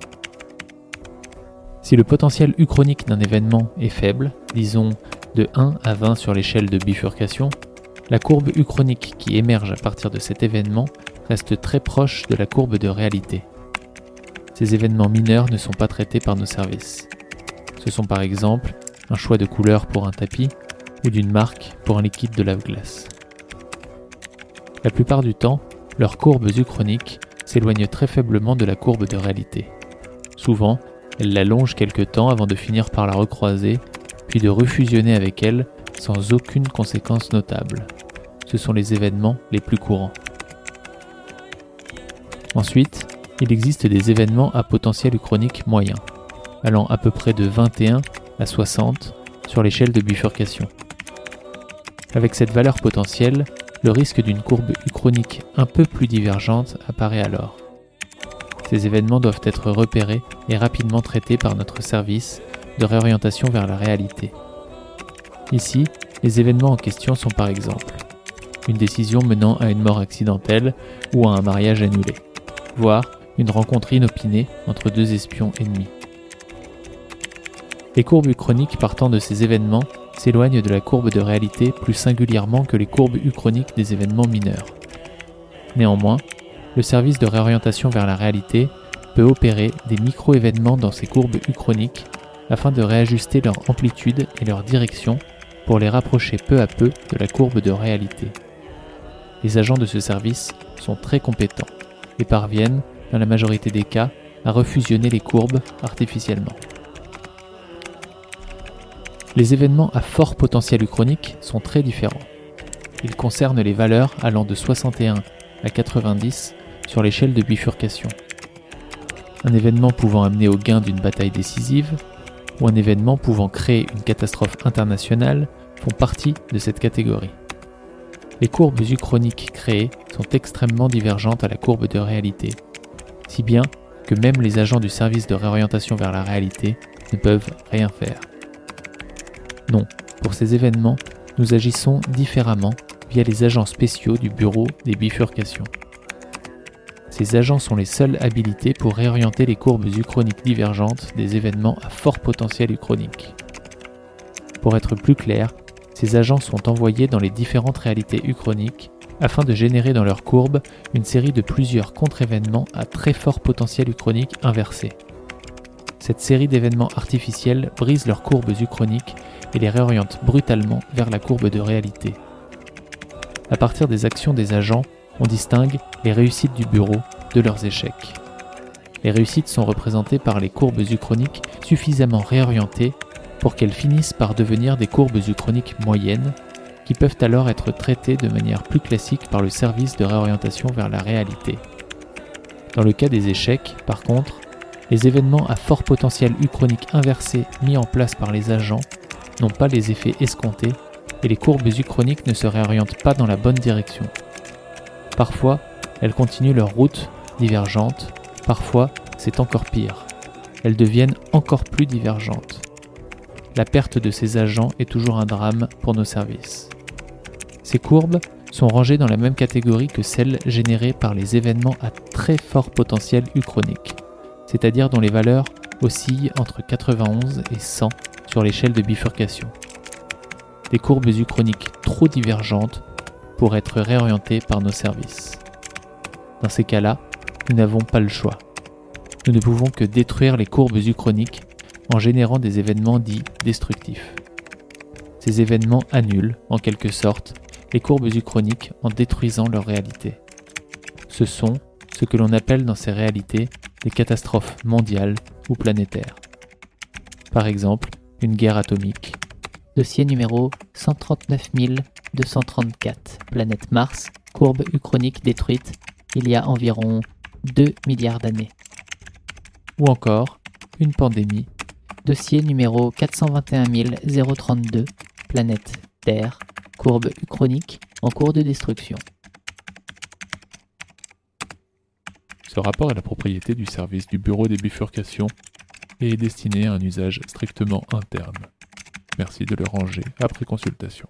Si le potentiel uchronique d'un événement est faible, disons de un à vingt sur l'échelle de bifurcation, la courbe uchronique qui émerge à partir de cet événement reste très proche de la courbe de réalité. Ces événements mineurs ne sont pas traités par nos services. Ce sont par exemple un choix de couleur pour un tapis ou d'une marque pour un liquide de lave-glace. La plupart du temps, leurs courbes uchroniques s'éloignent très faiblement de la courbe de réalité. Souvent, elles l'allongent quelque temps avant de finir par la recroiser, puis de refusionner avec elle sans aucune conséquence notable. Ce sont les événements les plus courants. Ensuite, il existe des événements à potentiel uchronique moyen, allant à peu près de vingt et un à soixante sur l'échelle de bifurcation. Avec cette valeur potentielle, le risque d'une courbe uchronique un peu plus divergente apparaît alors. Ces événements doivent être repérés et rapidement traités par notre service de réorientation vers la réalité. Ici, les événements en question sont par exemple une décision menant à une mort accidentelle ou à un mariage annulé, voire une rencontre inopinée entre deux espions ennemis. Les courbes uchroniques partant de ces événements s'éloignent de la courbe de réalité plus singulièrement que les courbes uchroniques des événements mineurs. Néanmoins, le service de réorientation vers la réalité peut opérer des micro-événements dans ces courbes uchroniques afin de réajuster leur amplitude et leur direction pour les rapprocher peu à peu de la courbe de réalité. Les agents de ce service sont très compétents et parviennent, dans la majorité des cas, à refusionner les courbes artificiellement. Les événements à fort potentiel uchronique sont très différents. Ils concernent les valeurs allant de soixante et un à quatre-vingt-dix sur l'échelle de bifurcation. Un événement pouvant amener au gain d'une bataille décisive ou un événement pouvant créer une catastrophe internationale font partie de cette catégorie. Les courbes uchroniques créées sont extrêmement divergentes à la courbe de réalité, si bien que même les agents du service de réorientation vers la réalité ne peuvent rien faire. Non, pour ces événements, nous agissons différemment via les agents spéciaux du bureau des bifurcations. Ces agents sont les seuls habilités pour réorienter les courbes uchroniques divergentes des événements à fort potentiel uchronique. Pour être plus clair, ces agents sont envoyés dans les différentes réalités uchroniques afin de générer dans leurs courbes une série de plusieurs contre-événements à très fort potentiel uchronique inversé. Cette série d'événements artificiels brise leurs courbes uchroniques et les réoriente brutalement vers la courbe de réalité. À partir des actions des agents, on distingue les réussites du bureau de leurs échecs. Les réussites sont représentées par les courbes uchroniques suffisamment réorientées pour qu'elles finissent par devenir des courbes uchroniques moyennes, qui peuvent alors être traitées de manière plus classique par le service de réorientation vers la réalité. Dans le cas des échecs, par contre, les événements à fort potentiel uchronique inversé mis en place par les agents n'ont pas les effets escomptés et les courbes uchroniques ne se réorientent pas dans la bonne direction. Parfois, elles continuent leur route divergente, parfois c'est encore pire. elles deviennent encore plus divergentes. La perte de ces agents est toujours un drame pour nos services. Ces courbes sont rangées dans la même catégorie que celles générées par les événements à très fort potentiel uchronique, c'est-à-dire dont les valeurs oscillent entre quatre-vingt-onze et cent sur l'échelle de bifurcation. Des courbes uchroniques trop divergentes pour être réorientées par nos services. Dans ces cas-là, nous n'avons pas le choix. Nous ne pouvons que détruire les courbes uchroniques en générant des événements dits destructifs. Ces événements annulent, en quelque sorte, les courbes uchroniques en détruisant leur réalité. Ce sont ce que l'on appelle dans ces réalités des catastrophes mondiales ou planétaires. Par exemple, une guerre atomique. Dossier numéro cent trente-neuf mille deux cent trente-quatre, planète Mars, courbe uchronique détruite il y a environ deux milliards d'années. Ou encore, une pandémie. Dossier numéro quatre cent vingt et un mille trente-deux, planète Terre, courbe uchronique en cours de destruction. Ce rapport est la propriété du service du Bureau des bifurcations et est destiné à un usage strictement interne. Merci de le ranger après consultation.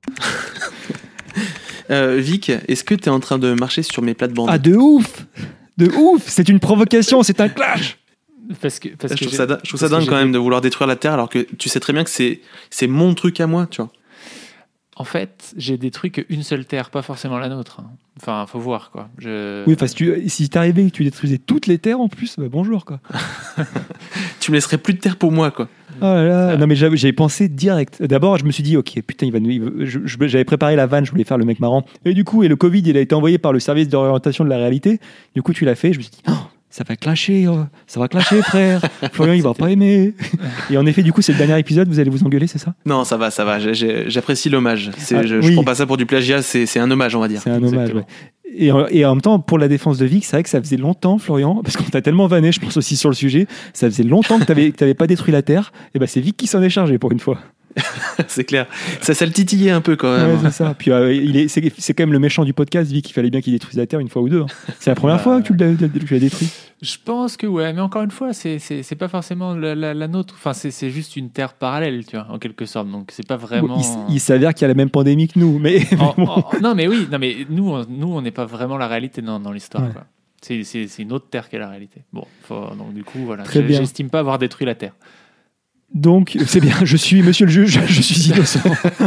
euh, Vic, est-ce que tu es en train de marcher sur mes plates-bandes ? Ah, de ouf De ouf C'est une provocation, c'est un clash. Parce que, parce je, que trouve ça, da- je trouve ça dingue quand même de vouloir détruire la Terre alors que tu sais très bien que c'est, c'est mon truc à moi, tu vois. En fait, j'ai détruit qu'une seule Terre, pas forcément la nôtre. Enfin, faut voir, quoi. Je... Oui, parce que tu, si t'arrivais et que tu détruisais toutes les terres en plus, bah bonjour, quoi. Tu me laisserais plus de terre pour moi, quoi. Oh là là. Non, mais j'avais, j'avais pensé direct. D'abord, je me suis dit, ok, putain, il va nous, il va- je- je- j'avais préparé la vanne, je voulais faire le mec marrant. Et du coup, et le Covid, il a été envoyé par le service d'orientation de la réalité. Du coup, tu l'as fait. Je me suis dit, oh, ça va clasher, oh, ça va clasher, frère. Florian, il va pas aimer. Et en effet, du coup, c'est le dernier épisode. Vous allez vous engueuler, c'est ça ? Non, ça va, ça va. J'ai- j'ai- j'apprécie l'hommage. C'est, Ah, je, je oui. prends pas ça pour du plagiat, c'est, c'est un hommage, on va dire. C'est un hommage. Exactement. Ouais. Et, en- et en même temps, pour la défense de Vic, c'est vrai que ça faisait longtemps, Florian, parce qu'on t'a tellement vanné, je pense aussi sur le sujet, ça faisait longtemps que t'avais, que t'avais pas détruit la Terre. Et ben, c'est Vic qui s'en est chargé pour une fois. C'est clair. Ça, ça le titillait un peu quand même. Ouais, c'est ça. Puis euh, il est, c'est, c'est quand même le méchant du podcast, Vic. Il fallait bien qu'il détruise la Terre une fois ou deux. hein. C'est la première Bah, fois que tu l'as, que tu l'as détruit. Je pense que ouais, mais encore une fois, c'est, c'est, c'est pas forcément la, la, la nôtre. Enfin, c'est, c'est juste une Terre parallèle, tu vois, en quelque sorte. Donc, c'est pas vraiment. Bon, il, s- il s'avère qu'il y a la même pandémie que nous, mais, mais En- bon. en- non, mais oui, non, mais nous, on, nous, on n'est pas vraiment la réalité dans, dans l'histoire. Ouais. Quoi. C'est, c'est, c'est une autre Terre qui est la réalité. Bon, faut- donc du coup, voilà. Très J'ai- bien. J'estime pas avoir détruit la Terre. Donc, c'est bien, je suis monsieur le juge, je suis innocent.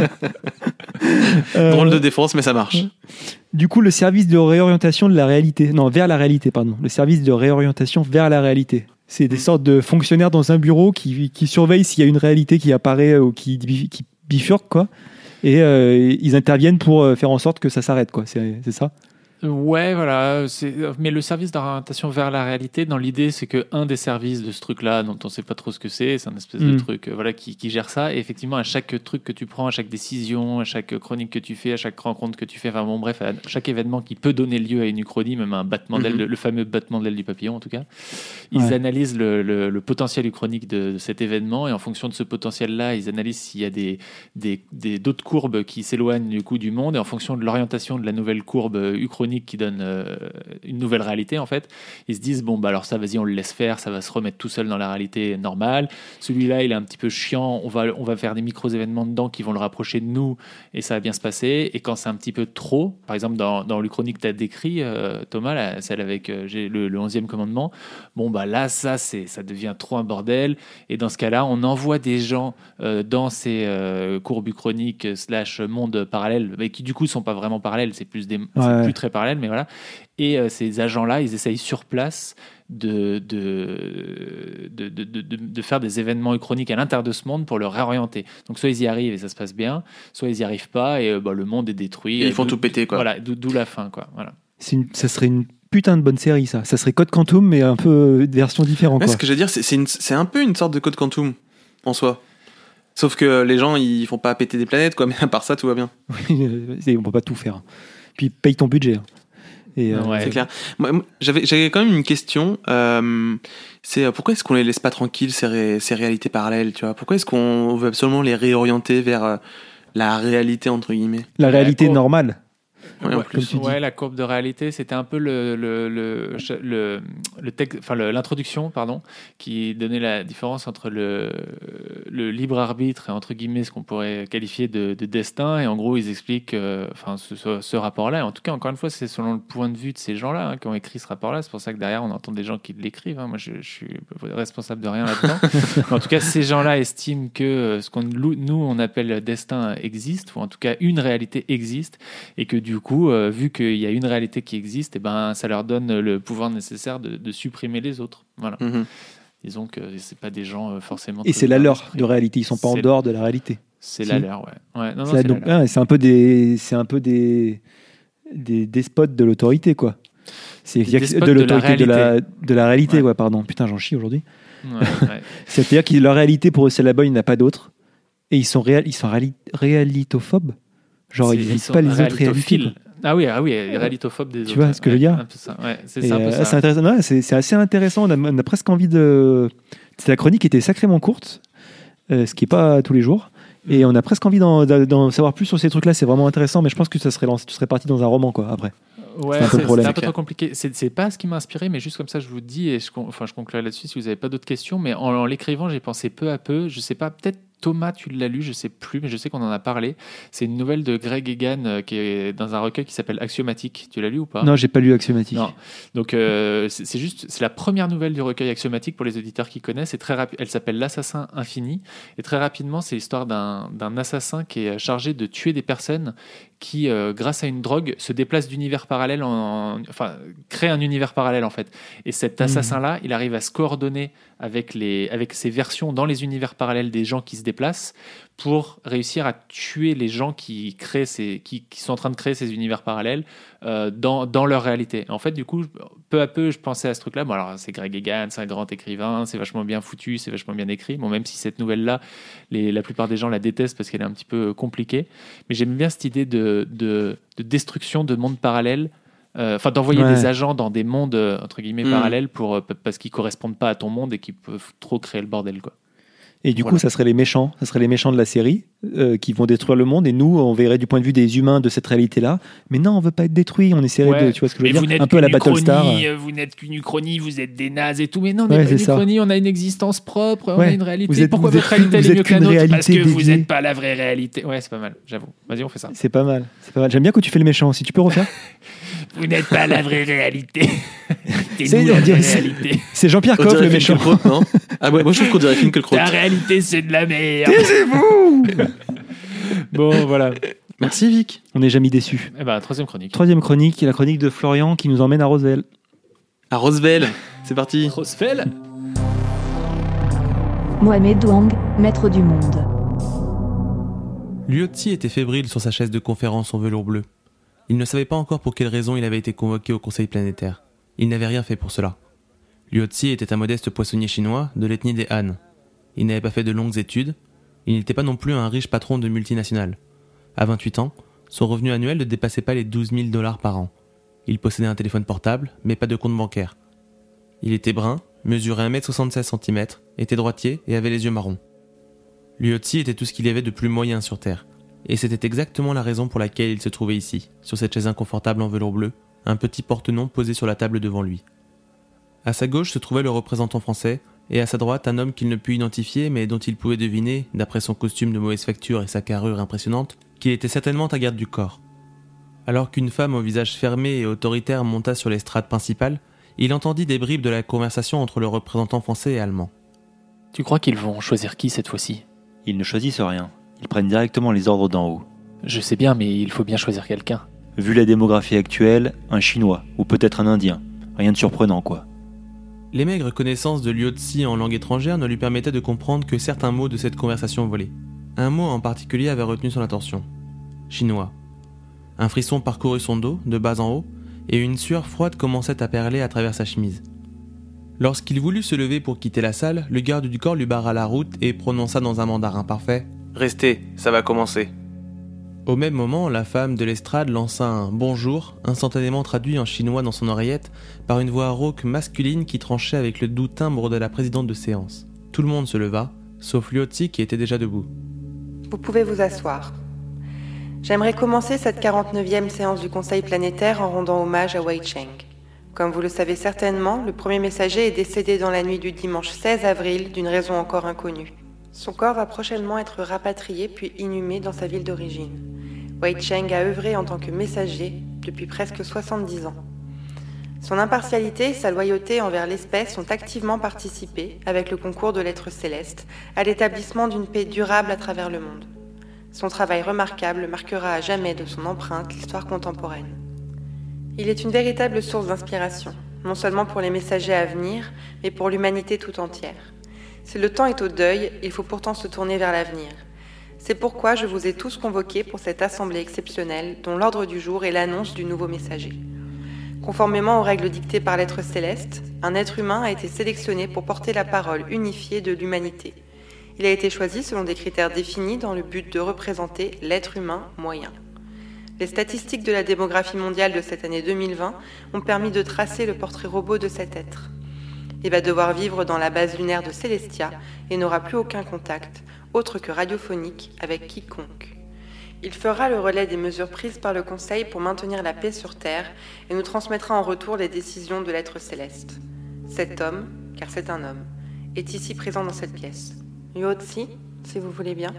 Euh, Drôle de défense, mais ça marche. Du coup, le service de réorientation de la réalité, non, vers la réalité, pardon. Le service de réorientation vers la réalité. C'est des sortes de fonctionnaires dans un bureau qui, qui surveillent s'il y a une réalité qui apparaît ou qui, bi- qui bifurque, quoi. Et euh, ils interviennent pour euh, faire en sorte que ça s'arrête, quoi. C'est, c'est ça. Ouais, voilà. C'est... Mais le service d'orientation vers la réalité, dans l'idée, c'est que un des services de ce truc-là, dont on sait pas trop ce que c'est, c'est un espèce de Mm. truc, euh, voilà, qui, qui gère ça. Et effectivement, à chaque truc que tu prends, à chaque décision, à chaque chronique que tu fais, à chaque rencontre que tu fais, enfin bon, bref, à chaque événement qui peut donner lieu à une uchronie, même un battement d'aile, Mhm. le, le fameux battement d'aile du papillon, en tout cas, ils Ouais. analysent le, le, le potentiel uchronique de, de cet événement, et en fonction de ce potentiel-là, ils analysent s'il y a des, des, des d'autres courbes qui s'éloignent du coup du monde, et en fonction de l'orientation de la nouvelle courbe uchronique qui donne euh, une nouvelle réalité, en fait, ils se disent bon bah alors ça, vas-y, on le laisse faire, ça va se remettre tout seul dans la réalité normale. Celui-là, il est un petit peu chiant, on va on va faire des micros événements dedans qui vont le rapprocher de nous, et ça va bien se passer. Et quand c'est un petit peu trop, par exemple dans dans l'Uchronie que tu as décrit, euh, Thomas, là, celle avec euh, j'ai le, le onzième commandement, bon bah là ça c'est ça devient trop un bordel, et dans ce cas-là, on envoie des gens euh, dans ces euh, courbes uchroniques slash monde parallèle, mais qui du coup sont pas vraiment parallèles, c'est plus des c'est Ouais. plus très parallèle, mais voilà. Et euh, ces agents-là, ils essayent sur place de, de, de, de, de, de- de faire des événements uchroniques à l'intérieur de ce monde pour le réorienter. Donc soit ils y arrivent et ça se passe bien, soit ils n'y arrivent pas et euh, bah, le monde est détruit. Et ils font D'où- tout péter, quoi. Voilà, d'où, d'où la fin, quoi. Voilà. C'est une, ça serait une putain de bonne série, ça. Ça serait Code Quantum, mais un peu euh, version différente, Ouais, quoi. ce que je veux dire, c'est, c'est, une- c'est un peu une sorte de code quantum en soi. Sauf que les gens, ils font pas péter des planètes, quoi. Mais à part ça, tout va bien. Oui, euh, c'est- on peut pas tout faire. Puis paye ton budget. hein. Et, euh, Ouais. C'est clair. Moi, moi, j'avais, j'avais quand même une question. euh, c'est euh, pourquoi est-ce qu'on les laisse pas tranquilles, ces, ré- ces réalités parallèles, tu vois ? Pourquoi est-ce qu'on veut absolument les réorienter vers euh, la réalité, entre guillemets ? la réalité pour- normale. Ouais, en Ouais, plus. ouais, la courbe de réalité, c'était un peu le, le, le, le, le texte, enfin le- l'introduction, pardon, qui donnait la différence entre le, le libre arbitre et entre guillemets ce qu'on pourrait qualifier de, de destin. Et en gros, ils expliquent, euh, enfin, ce, ce, ce rapport-là. Et en tout cas, encore une fois, c'est selon le point de vue de ces gens-là hein, qui ont écrit ce rapport-là. C'est pour ça que derrière, on entend des gens qui l'écrivent. Hein. Moi, je, je suis responsable de rien là-dedans. Mais en tout cas, ces gens-là estiment que euh, ce qu'on nous on appelle destin existe, ou en tout cas une réalité existe, et que du coup, euh, vu qu'il y a une réalité qui existe, et ben, ça leur donne le pouvoir nécessaire de, de supprimer les autres. Voilà. Mhm. Disons que c'est pas des gens euh, forcément. Et très c'est la ouverts leur d'esprit. de réalité, ils sont pas en C'est- dehors de la réalité. C'est Si. la leur, ouais. ouais non, non, C'est c'est donc, la leur. ah, c'est un peu des, c'est un peu des, des despotes de l'autorité, quoi. C'est Des il y a que- despotes de de la l'autorité de la, réalité. de la réalité, Ouais. ouais, pardon. Putain, j'en chie aujourd'hui. Ouais, ouais. C'est-à-dire que leur réalité pour eux c'est la bonne, il n'y en a pas d'autre, et ils sont réal, ils sont réali- réalitophobe. Genre C'est- ils ils visent sont pas les autres réalités. réalitophiles. Ah oui, ah oui, réalitophobe des Tu autres. vois ce que je veux Ouais, dire un peu ça. Ouais, c'est Et, ça, un peu euh, ça. c'est intéressant. Ouais, c'est, c'est assez intéressant. On a, on a presque envie de. La chronique était sacrément courte, euh, ce qui est pas tous les jours. Et on a presque envie d'en, d'en savoir plus sur ces trucs-là. C'est vraiment intéressant, mais je pense que ça serait lancé- tu serais parti dans un roman, quoi. Après. Ouais, C'est un peu le c'est problème. c'est un peu trop compliqué. C'est c'est pas ce qui m'a inspiré, mais juste comme ça, je vous dis, et je, con- enfin, je conclurai là-dessus si vous n'avez pas d'autres questions. Mais en, en l'écrivant, j'ai pensé peu à peu. Je sais pas, peut-être Thomas, tu l'as lu, je sais plus, mais je sais qu'on en a parlé. C'est une nouvelle de Greg Egan euh, qui est dans un recueil qui s'appelle Axiomatique. Tu l'as lu ou pas? Non, j'ai pas lu Axiomatique. Non. Donc euh, c'est c'est juste, c'est la première nouvelle du recueil Axiomatique pour les auditeurs qui connaissent. C'est très rapi- Elle s'appelle L'assassin infini. Et très rapidement, c'est l'histoire d'un d'un assassin qui est chargé de tuer des personnes qui, euh, grâce à une drogue, se déplace d'univers parallèle, en, en- enfin crée un univers parallèle en fait. Et cet assassin-là, il arrive à se coordonner avec les, avec ses versions dans les univers parallèles des gens qui se déplacent pour réussir à tuer les gens qui créent ces, qui, qui sont en train de créer ces univers parallèles euh, dans, dans leur réalité. En fait, du coup, peu à peu, je pensais à ce truc-là. Bon, alors, c'est Greg Egan, c'est un grand écrivain, c'est vachement bien foutu, c'est vachement bien écrit. Bon, même si cette nouvelle-là, les, la plupart des gens la détestent parce qu'elle est un petit peu compliquée. Mais j'aime bien cette idée de, de, de destruction de mondes parallèles. Euh, Enfin, d'envoyer Ouais. des agents dans des mondes euh, entre guillemets Mm. parallèles pour, euh, p- parce qu'ils correspondent pas à ton monde et qui peuvent trop créer le bordel, quoi. Et du Voilà. coup, ça serait les méchants, ça serait les méchants de la série euh, qui vont détruire le monde. Et nous, on verrait du point de vue des humains de cette réalité-là. Mais non, on veut pas être détruit. On essaierait Ouais. de, tu vois ce que je veux dire, un peu à la Battlestar. euh, vous n'êtes qu'une uchronie, vous êtes des nazes et tout. Mais non, on Ouais, n'est pas c'est une ça. uchronie, on a une existence propre, on a Ouais. une réalité. Vous êtes- Pourquoi vous votre êtes réalité qu'une- elle est mieux vous que la êtes qu'une nôtre? Parce que réalité vous dédiée. n'êtes pas la vraie réalité. Ouais, c'est pas mal, j'avoue. Vas-y, on fait ça. C'est pas mal. C'est pas mal. J'aime bien quand tu fais le méchant. Si tu peux refaire. Vous n'êtes pas la vraie réalité. C'est- C'est nous on la dirait- vraie réalité. C'est Jean-Pierre On Coff dirait le méchant. Finkielkraut, non? Ah ouais, moi je trouve qu'on dirait Finkielkraut. La réalité, c'est de la merde. Taisez-vous. Bon, voilà. Merci Vic. On n'est jamais déçu. Eh ben, troisième chronique. Troisième chronique, la chronique de Florian qui nous emmène à Roswell. À Roswell, c'est parti. Roswell. Mohamed Wang, maître du monde. Liu Tzi était fébrile sur sa chaise de conférence en velours bleu. Il ne savait pas encore pour quelle raison il avait été convoqué au Conseil planétaire. Il n'avait rien fait pour cela. Liu Tzi était un modeste poissonnier chinois de l'ethnie des Han. Il n'avait pas fait de longues études. Il n'était pas non plus un riche patron de multinationales. À vingt-huit ans, son revenu annuel ne dépassait pas les douze mille dollars par an. Il possédait un téléphone portable, mais pas de compte bancaire. Il était brun, mesurait un mètre soixante-seize centimètres, était droitier et avait les yeux marrons. Liu Tzi était tout ce qu'il y avait de plus moyen sur Terre. Et c'était exactement la raison pour laquelle il se trouvait ici, sur cette chaise inconfortable en velours bleu, un petit porte-nom posé sur la table devant lui. À sa gauche se trouvait le représentant français, et à sa droite un homme qu'il ne put identifier mais dont il pouvait deviner, d'après son costume de mauvaise facture et sa carrure impressionnante, qu'il était certainement un garde du corps. Alors qu'une femme au visage fermé et autoritaire monta sur l'estrade principale, il entendit des bribes de la conversation entre le représentant français et allemand. Tu crois qu'ils vont choisir qui cette fois-ci? Ils ne choisissent rien. Ils prennent directement les ordres d'en haut. Je sais bien, mais il faut bien choisir quelqu'un. Vu la démographie actuelle, un Chinois, ou peut-être un Indien. Rien de surprenant, quoi. Les maigres connaissances de Liu Tzi en langue étrangère ne lui permettaient de comprendre que certains mots de cette conversation volaient. Un mot en particulier avait retenu son attention. Chinois. Un frisson parcourut son dos, de bas en haut, et une sueur froide commençait à perler à travers sa chemise. Lorsqu'il voulut se lever pour quitter la salle, le garde du corps lui barra la route et prononça dans un mandarin parfait « Restez, ça va commencer ». Au même moment, la femme de l'estrade lança un « bonjour » instantanément traduit en chinois dans son oreillette par une voix rauque masculine qui tranchait avec le doux timbre de la présidente de séance. Tout le monde se leva, sauf Liu Tzi qui était déjà debout. Vous pouvez vous asseoir. J'aimerais commencer cette quarante-neuvième séance du Conseil planétaire en rendant hommage à Wei Cheng. Comme vous le savez certainement, le premier messager est décédé dans la nuit du dimanche seize avril d'une raison encore inconnue. Son corps va prochainement être rapatrié puis inhumé dans sa ville d'origine. Wei Cheng a œuvré en tant que messager depuis presque soixante-dix ans. Son impartialité et sa loyauté envers l'espèce ont activement participé, avec le concours de l'être céleste, à l'établissement d'une paix durable à travers le monde. Son travail remarquable marquera à jamais de son empreinte l'histoire contemporaine. Il est une véritable source d'inspiration, non seulement pour les messagers à venir, mais pour l'humanité tout entière. Si le temps est au deuil, il faut pourtant se tourner vers l'avenir. C'est pourquoi je vous ai tous convoqués pour cette assemblée exceptionnelle dont l'ordre du jour est l'annonce du nouveau messager. Conformément aux règles dictées par l'être céleste, un être humain a été sélectionné pour porter la parole unifiée de l'humanité. Il a été choisi selon des critères définis dans le but de représenter l'être humain moyen. Les statistiques de la démographie mondiale de cette année deux mille vingt ont permis de tracer le portrait robot de cet être. Il va devoir vivre dans la base lunaire de Celestia et n'aura plus aucun contact, autre que radiophonique, avec quiconque. Il fera le relais des mesures prises par le Conseil pour maintenir la paix sur Terre et nous transmettra en retour les décisions de l'être céleste. Cet homme, car c'est un homme, est ici présent dans cette pièce. Luozi, si vous voulez bien.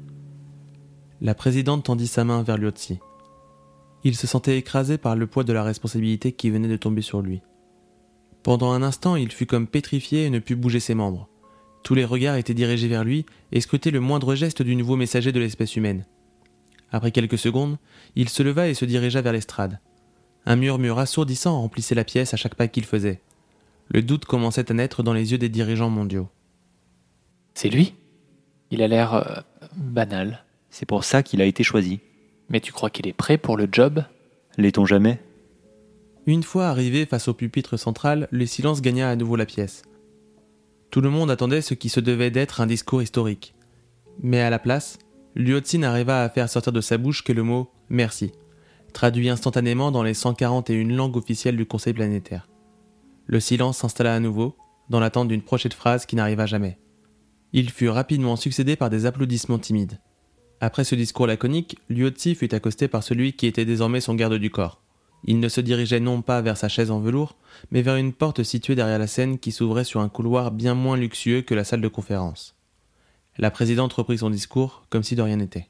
La présidente tendit sa main vers Luozi. Il se sentait écrasé par le poids de la responsabilité qui venait de tomber sur lui. Pendant un instant, il fut comme pétrifié et ne put bouger ses membres. Tous les regards étaient dirigés vers lui et scrutaient le moindre geste du nouveau messager de l'espèce humaine. Après quelques secondes, il se leva et se dirigea vers l'estrade. Un murmure assourdissant remplissait la pièce à chaque pas qu'il faisait. Le doute commençait à naître dans les yeux des dirigeants mondiaux. C'est lui ? Il a l'air euh, banal. C'est pour ça qu'il a été choisi. Mais tu crois qu'il est prêt pour le job ? L'est-on jamais ? Une fois arrivé face au pupitre central, le silence gagna à nouveau la pièce. Tout le monde attendait ce qui se devait d'être un discours historique. Mais à la place, Luozi n'arriva à faire sortir de sa bouche que le mot « merci », traduit instantanément dans les cent quarante et une langues officielles du Conseil planétaire. Le silence s'installa à nouveau, dans l'attente d'une prochaine phrase qui n'arriva jamais. Il fut rapidement succédé par des applaudissements timides. Après ce discours laconique, Luozi fut accosté par celui qui était désormais son garde du corps. Il ne se dirigeait non pas vers sa chaise en velours, mais vers une porte située derrière la scène qui s'ouvrait sur un couloir bien moins luxueux que la salle de conférence. La présidente reprit son discours comme si de rien n'était.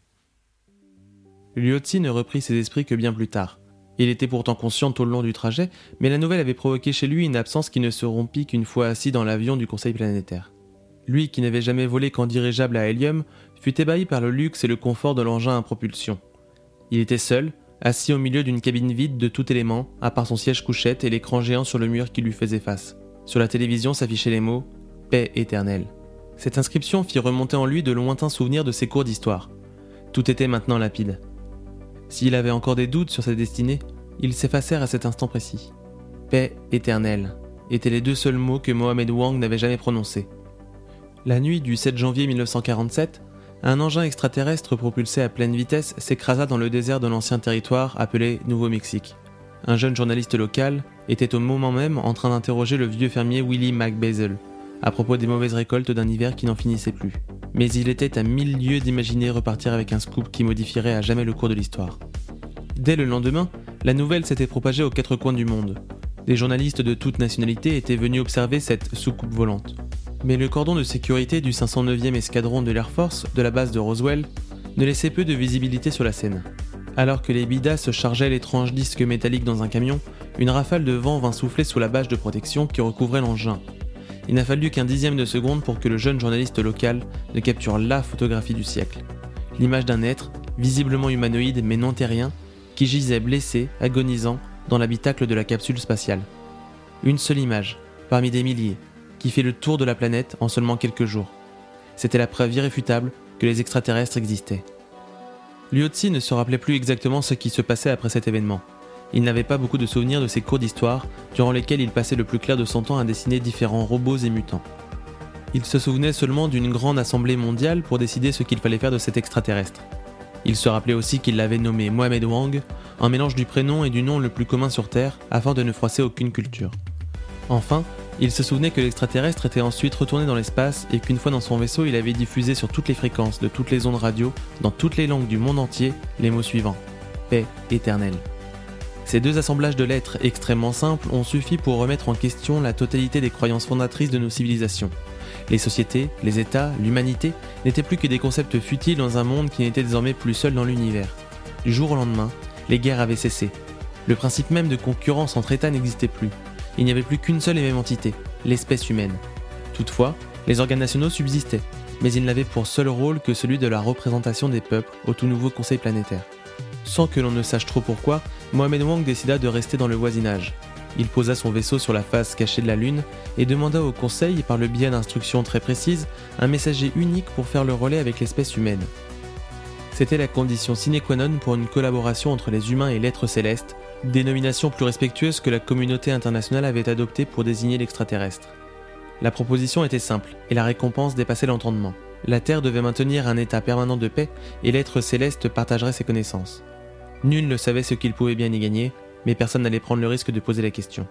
Luozi ne reprit ses esprits que bien plus tard. Il était pourtant conscient tout le long du trajet, mais la nouvelle avait provoqué chez lui une absence qui ne se rompit qu'une fois assis dans l'avion du Conseil planétaire. Lui, qui n'avait jamais volé qu'en dirigeable à hélium, fut ébahi par le luxe et le confort de l'engin à propulsion. Il était seul, assis au milieu d'une cabine vide de tout élément, à part son siège couchette et l'écran géant sur le mur qui lui faisait face. Sur la télévision s'affichaient les mots « Paix éternelle ». Cette inscription fit remonter en lui de lointains souvenirs de ses cours d'histoire. Tout était maintenant limpide. S'il avait encore des doutes sur sa destinée, ils s'effacèrent à cet instant précis. « Paix éternelle » étaient les deux seuls mots que Mohamed Wang n'avait jamais prononcés. La nuit du sept janvier mille neuf cent quarante-sept, un engin extraterrestre propulsé à pleine vitesse s'écrasa dans le désert de l'ancien territoire appelé Nouveau-Mexique. Un jeune journaliste local était au moment même en train d'interroger le vieux fermier Willie McBazel à propos des mauvaises récoltes d'un hiver qui n'en finissait plus. Mais il était à mille lieues d'imaginer repartir avec un scoop qui modifierait à jamais le cours de l'histoire. Dès le lendemain, la nouvelle s'était propagée aux quatre coins du monde. Des journalistes de toutes nationalités étaient venus observer cette soucoupe volante. Mais le cordon de sécurité du cinq cent neuvième escadron de l'Air Force de la base de Roswell ne laissait peu de visibilité sur la scène. Alors que les bidas chargeaient l'étrange disque métallique dans un camion, une rafale de vent vint souffler sous la bâche de protection qui recouvrait l'engin. Il n'a fallu qu'un dixième de seconde pour que le jeune journaliste local ne capture la photographie du siècle. L'image d'un être, visiblement humanoïde mais non terrien, qui gisait blessé, agonisant, dans l'habitacle de la capsule spatiale. Une seule image, parmi des milliers, qui fait le tour de la planète en seulement quelques jours. C'était la preuve irréfutable que les extraterrestres existaient. Luozi ne se rappelait plus exactement ce qui se passait après cet événement. Il n'avait pas beaucoup de souvenirs de ses cours d'histoire, durant lesquels il passait le plus clair de son temps à dessiner différents robots et mutants. Il se souvenait seulement d'une grande assemblée mondiale pour décider ce qu'il fallait faire de cet extraterrestre. Il se rappelait aussi qu'il l'avait nommé Mohamed Wang, un mélange du prénom et du nom le plus commun sur Terre, afin de ne froisser aucune culture. Enfin, Il se souvenait que l'extraterrestre était ensuite retourné dans l'espace et qu'une fois dans son vaisseau, il avait diffusé sur toutes les fréquences de toutes les ondes radio, dans toutes les langues du monde entier, les mots suivants. Paix éternelle. Ces deux assemblages de lettres extrêmement simples ont suffi pour remettre en question la totalité des croyances fondatrices de nos civilisations. Les sociétés, les États, l'humanité n'étaient plus que des concepts futiles dans un monde qui n'était désormais plus seul dans l'univers. Du jour au lendemain, les guerres avaient cessé. Le principe même de concurrence entre États n'existait plus. Il n'y avait plus qu'une seule et même entité, l'espèce humaine. Toutefois, les organes nationaux subsistaient, mais ils n'avaient pour seul rôle que celui de la représentation des peuples au tout nouveau Conseil planétaire. Sans que l'on ne sache trop pourquoi, Mohamed Wang décida de rester dans le voisinage. Il posa son vaisseau sur la face cachée de la Lune et demanda au Conseil, par le biais d'instructions très précises, un messager unique pour faire le relais avec l'espèce humaine. C'était la condition sine qua non pour une collaboration entre les humains et l'être céleste, dénomination plus respectueuse que la communauté internationale avait adoptée pour désigner l'extraterrestre. La proposition était simple et la récompense dépassait l'entendement. La Terre devait maintenir un état permanent de paix et l'être céleste partagerait ses connaissances. Nul ne savait ce qu'il pouvait bien y gagner, mais personne n'allait prendre le risque de poser la question.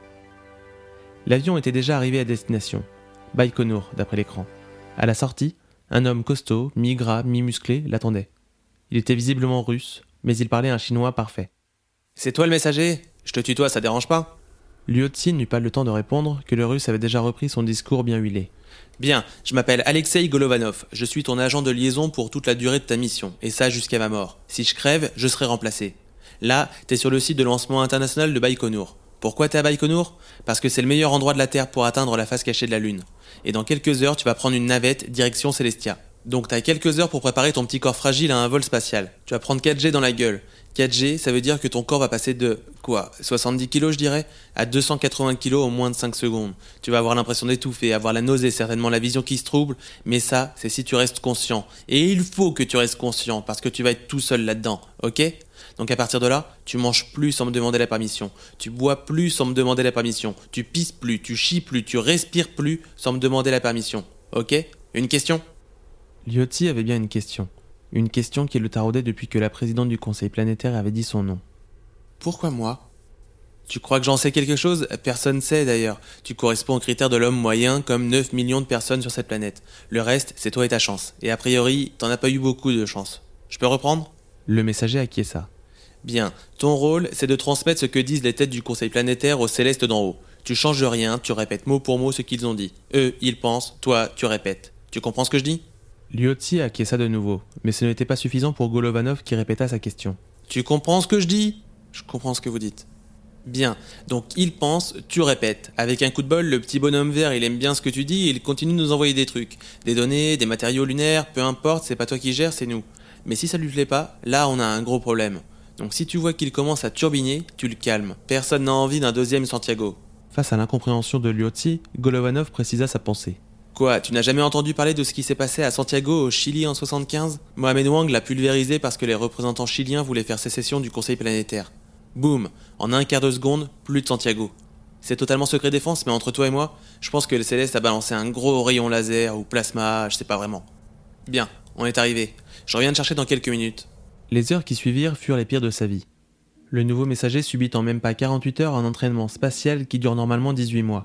L'avion était déjà arrivé à destination, Baïkonour d'après l'écran. À la sortie, un homme costaud, mi-gras, mi-musclé, l'attendait. Il était visiblement russe, mais il parlait un chinois parfait. « C'est toi le messager ? Je te tutoie, ça dérange pas ?» Liu Zi n'eut pas le temps de répondre que le russe avait déjà repris son discours bien huilé. « Bien, je m'appelle Alexei Golovanov, je suis ton agent de liaison pour toute la durée de ta mission, et ça jusqu'à ma mort. Si je crève, je serai remplacé. Là, t'es sur le site de lancement international de Baïkonour. Pourquoi t'es à Baïkonour ? Parce que c'est le meilleur endroit de la Terre pour atteindre la face cachée de la Lune. Et dans quelques heures, tu vas prendre une navette direction Celestia. Donc t'as quelques heures pour préparer ton petit corps fragile à un vol spatial. Tu vas prendre quatre G dans la gueule. quatre G, ça veut dire que ton corps va passer de, quoi, soixante-dix kilos je dirais, à deux cent quatre-vingts kilos en moins de cinq secondes. Tu vas avoir l'impression d'étouffer, avoir la nausée, certainement la vision qui se trouble, mais ça, c'est si tu restes conscient. Et il faut que tu restes conscient, parce que tu vas être tout seul là-dedans, ok ? Donc à partir de là, tu manges plus sans me demander la permission, tu bois plus sans me demander la permission, tu pisses plus, tu chies plus, tu respires plus sans me demander la permission, ok ? Une question ? Liu Zi avait bien une question. Une question qui le taraudait depuis que la présidente du Conseil planétaire avait dit son nom. Pourquoi moi ? Tu crois que j'en sais quelque chose ? Personne sait d'ailleurs. Tu corresponds aux critères de l'homme moyen comme neuf millions de personnes sur cette planète. Le reste, c'est toi et ta chance. Et a priori, t'en as pas eu beaucoup de chance. Je peux reprendre ? Le messager acquiesça. Bien, ton rôle, c'est de transmettre ce que disent les têtes du Conseil planétaire aux célestes d'en haut. Tu changes rien, tu répètes mot pour mot ce qu'ils ont dit. Eux, ils pensent, toi, tu répètes. Tu comprends ce que je dis ? Liu Zi acquiesça de nouveau, mais ce n'était pas suffisant pour Golovanov qui répéta sa question. Tu comprends ce que je dis ? Je comprends ce que vous dites. Bien, donc il pense, tu répètes. Avec un coup de bol, le petit bonhomme vert, il aime bien ce que tu dis et il continue de nous envoyer des trucs. Des données, des matériaux lunaires, peu importe, c'est pas toi qui gères, c'est nous. Mais si ça lui plaît pas, là on a un gros problème. Donc si tu vois qu'il commence à turbiner, tu le calmes. Personne n'a envie d'un deuxième Santiago. Face à l'incompréhension de Liu Zi, Golovanov précisa sa pensée. Quoi, tu n'as jamais entendu parler de ce qui s'est passé à Santiago, au Chili en soixante-quinze ? Mohamed Wang l'a pulvérisé parce que les représentants chiliens voulaient faire sécession du Conseil planétaire. Boum, en un quart de seconde, plus de Santiago. C'est totalement secret défense, mais entre toi et moi, je pense que le Céleste a balancé un gros rayon laser ou plasma, je sais pas vraiment. Bien, on est arrivé. Je reviens te chercher dans quelques minutes. Les heures qui suivirent furent les pires de sa vie. Le nouveau messager subit en même pas quarante-huit heures un entraînement spatial qui dure normalement dix-huit mois.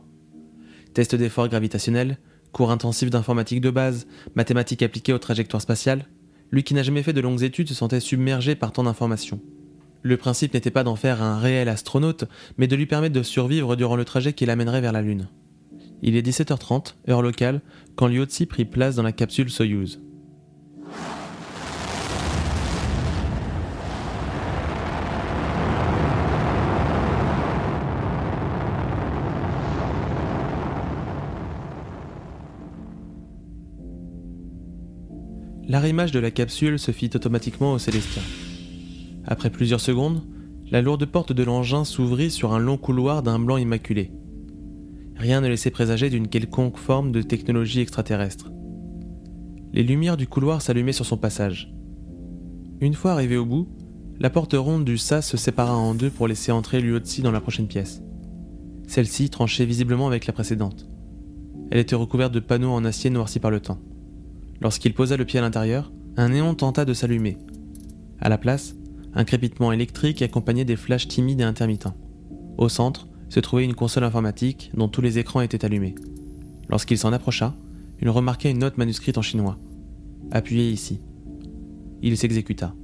Test d'effort gravitationnel, cours intensifs d'informatique de base, mathématiques appliquées aux trajectoires spatiales, lui qui n'a jamais fait de longues études se sentait submergé par tant d'informations. Le principe n'était pas d'en faire un réel astronaute, mais de lui permettre de survivre durant le trajet qui l'amènerait vers la Lune. Il est dix-sept heures trente, heure locale, quand Liu Zi prit place dans la capsule Soyouz. L'arrimage de la capsule se fit automatiquement au Célestia. Après plusieurs secondes, la lourde porte de l'engin s'ouvrit sur un long couloir d'un blanc immaculé. Rien ne laissait présager d'une quelconque forme de technologie extraterrestre. Les lumières du couloir s'allumaient sur son passage. Une fois arrivé au bout, la porte ronde du sas se sépara en deux pour laisser entrer Liu Zi dans la prochaine pièce. Celle-ci tranchait visiblement avec la précédente. Elle était recouverte de panneaux en acier noircis par le temps. Lorsqu'il posa le pied à l'intérieur, un néon tenta de s'allumer. À la place, un crépitement électrique accompagnait des flashs timides et intermittents. Au centre, se trouvait une console informatique dont tous les écrans étaient allumés. Lorsqu'il s'en approcha, il remarqua une note manuscrite en chinois. Appuyez ici. Il s'exécuta.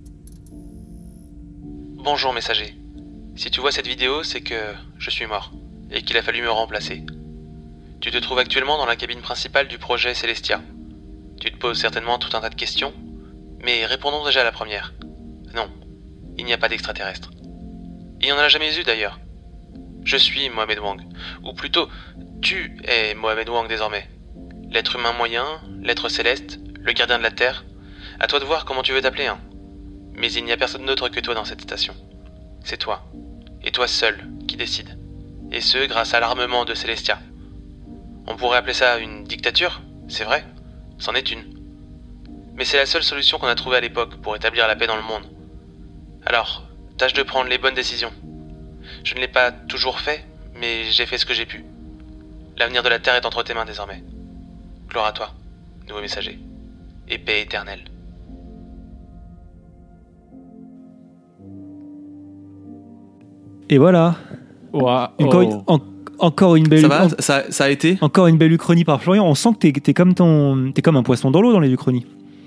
Bonjour messager. Si tu vois cette vidéo, c'est que je suis mort et qu'il a fallu me remplacer. Tu te trouves actuellement dans la cabine principale du projet Celestia. Tu te poses certainement tout un tas de questions, mais répondons déjà à la première. Non, il n'y a pas d'extraterrestre. Il n'y en a jamais eu d'ailleurs. Je suis Mohamed Wang, ou plutôt, tu es Mohamed Wang désormais. L'être humain moyen, l'être céleste, le gardien de la Terre. À toi de voir comment tu veux t'appeler, hein. Mais il n'y a personne d'autre que toi dans cette station. C'est toi, et toi seul, qui décide. Et ce, grâce à l'armement de Celestia. On pourrait appeler ça une dictature, c'est vrai, c'en est une. Mais c'est la seule solution qu'on a trouvée à l'époque pour établir la paix dans le monde. Alors, tâche de prendre les bonnes décisions. Je ne l'ai pas toujours fait, mais j'ai fait ce que j'ai pu. L'avenir de la Terre est entre tes mains désormais. Gloire à toi, nouveau messager, et paix éternelle. Et voilà. Wow. Encore, une, en, encore une belle. Ça va en, ça, ça a été Encore une belle uchronie par Florian. On sent que t'es, t'es comme ton, t'es comme un poisson dans l'eau dans les uchronies.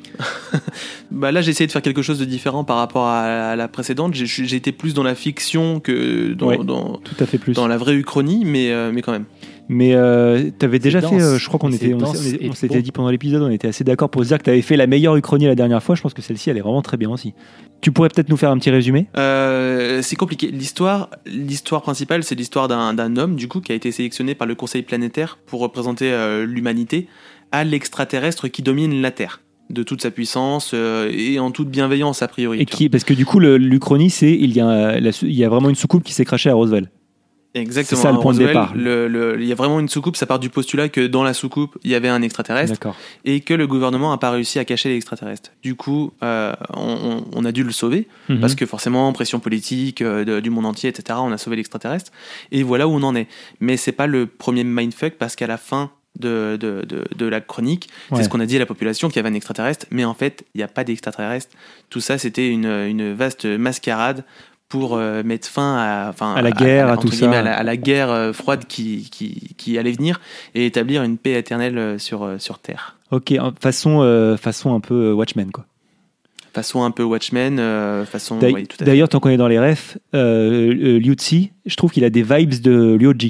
Bah là, j'ai essayé de faire quelque chose de différent par rapport à, à la précédente. J'ai, j'ai été plus dans la fiction que dans, ouais, dans, tout à fait plus. dans la vraie uchronie, mais, euh, mais quand même. Mais euh, t'avais déjà C'est fait, dense. euh, je crois qu'on était, on, dense on, on et s'était bon. dit pendant l'épisode, on était assez d'accord pour se dire que t'avais fait la meilleure uchronie la dernière fois. Je pense que celle-ci, elle est vraiment très bien aussi. Tu pourrais peut-être nous faire un petit résumé ? Euh, c'est compliqué. L'histoire, l'histoire principale, c'est l'histoire d'un, d'un homme du coup qui a été sélectionné par le Conseil planétaire pour représenter euh, l'humanité à l'extraterrestre qui domine la Terre, de toute sa puissance euh, et en toute bienveillance a priori. Et qui, parce que du coup, le, l'Uchronie, c'est il y a, la, il y a vraiment une soucoupe qui s'est crachée à Roswell. Exactement. C'est ça le point de Roswell, départ. Le, le, il y a vraiment une soucoupe. Ça part du postulat que dans la soucoupe il y avait un extraterrestre. D'accord. Et que le gouvernement n'a pas réussi à cacher l'extraterrestre. Du coup, euh, on, on a dû le sauver Mm-hmm. parce que forcément pression politique euh, de, du monde entier, et cetera. On a sauvé l'extraterrestre et voilà où on en est. Mais c'est pas le premier mindfuck parce qu'à la fin de, de, de, de la chronique, Ouais. c'est ce qu'on a dit à la population qu'il y avait un extraterrestre, mais en fait il n'y a pas d'extraterrestre. Tout ça c'était une, une vaste mascarade pour euh, mettre fin à, enfin, À la guerre, à entre tout guillemets, ça. à la, à la guerre euh, froide qui, qui, qui allait venir et établir une paix éternelle euh, sur, euh, sur Terre. Ok, en- façon, euh, façon un peu euh, Watchmen, quoi. Façon un peu Watchmen, euh, façon... D'ailleurs, oui, tout à fait. d'ailleurs, tant qu'on est dans les refs, euh, euh, Liu Tzu, je trouve qu'il a des vibes de Liu-Ji.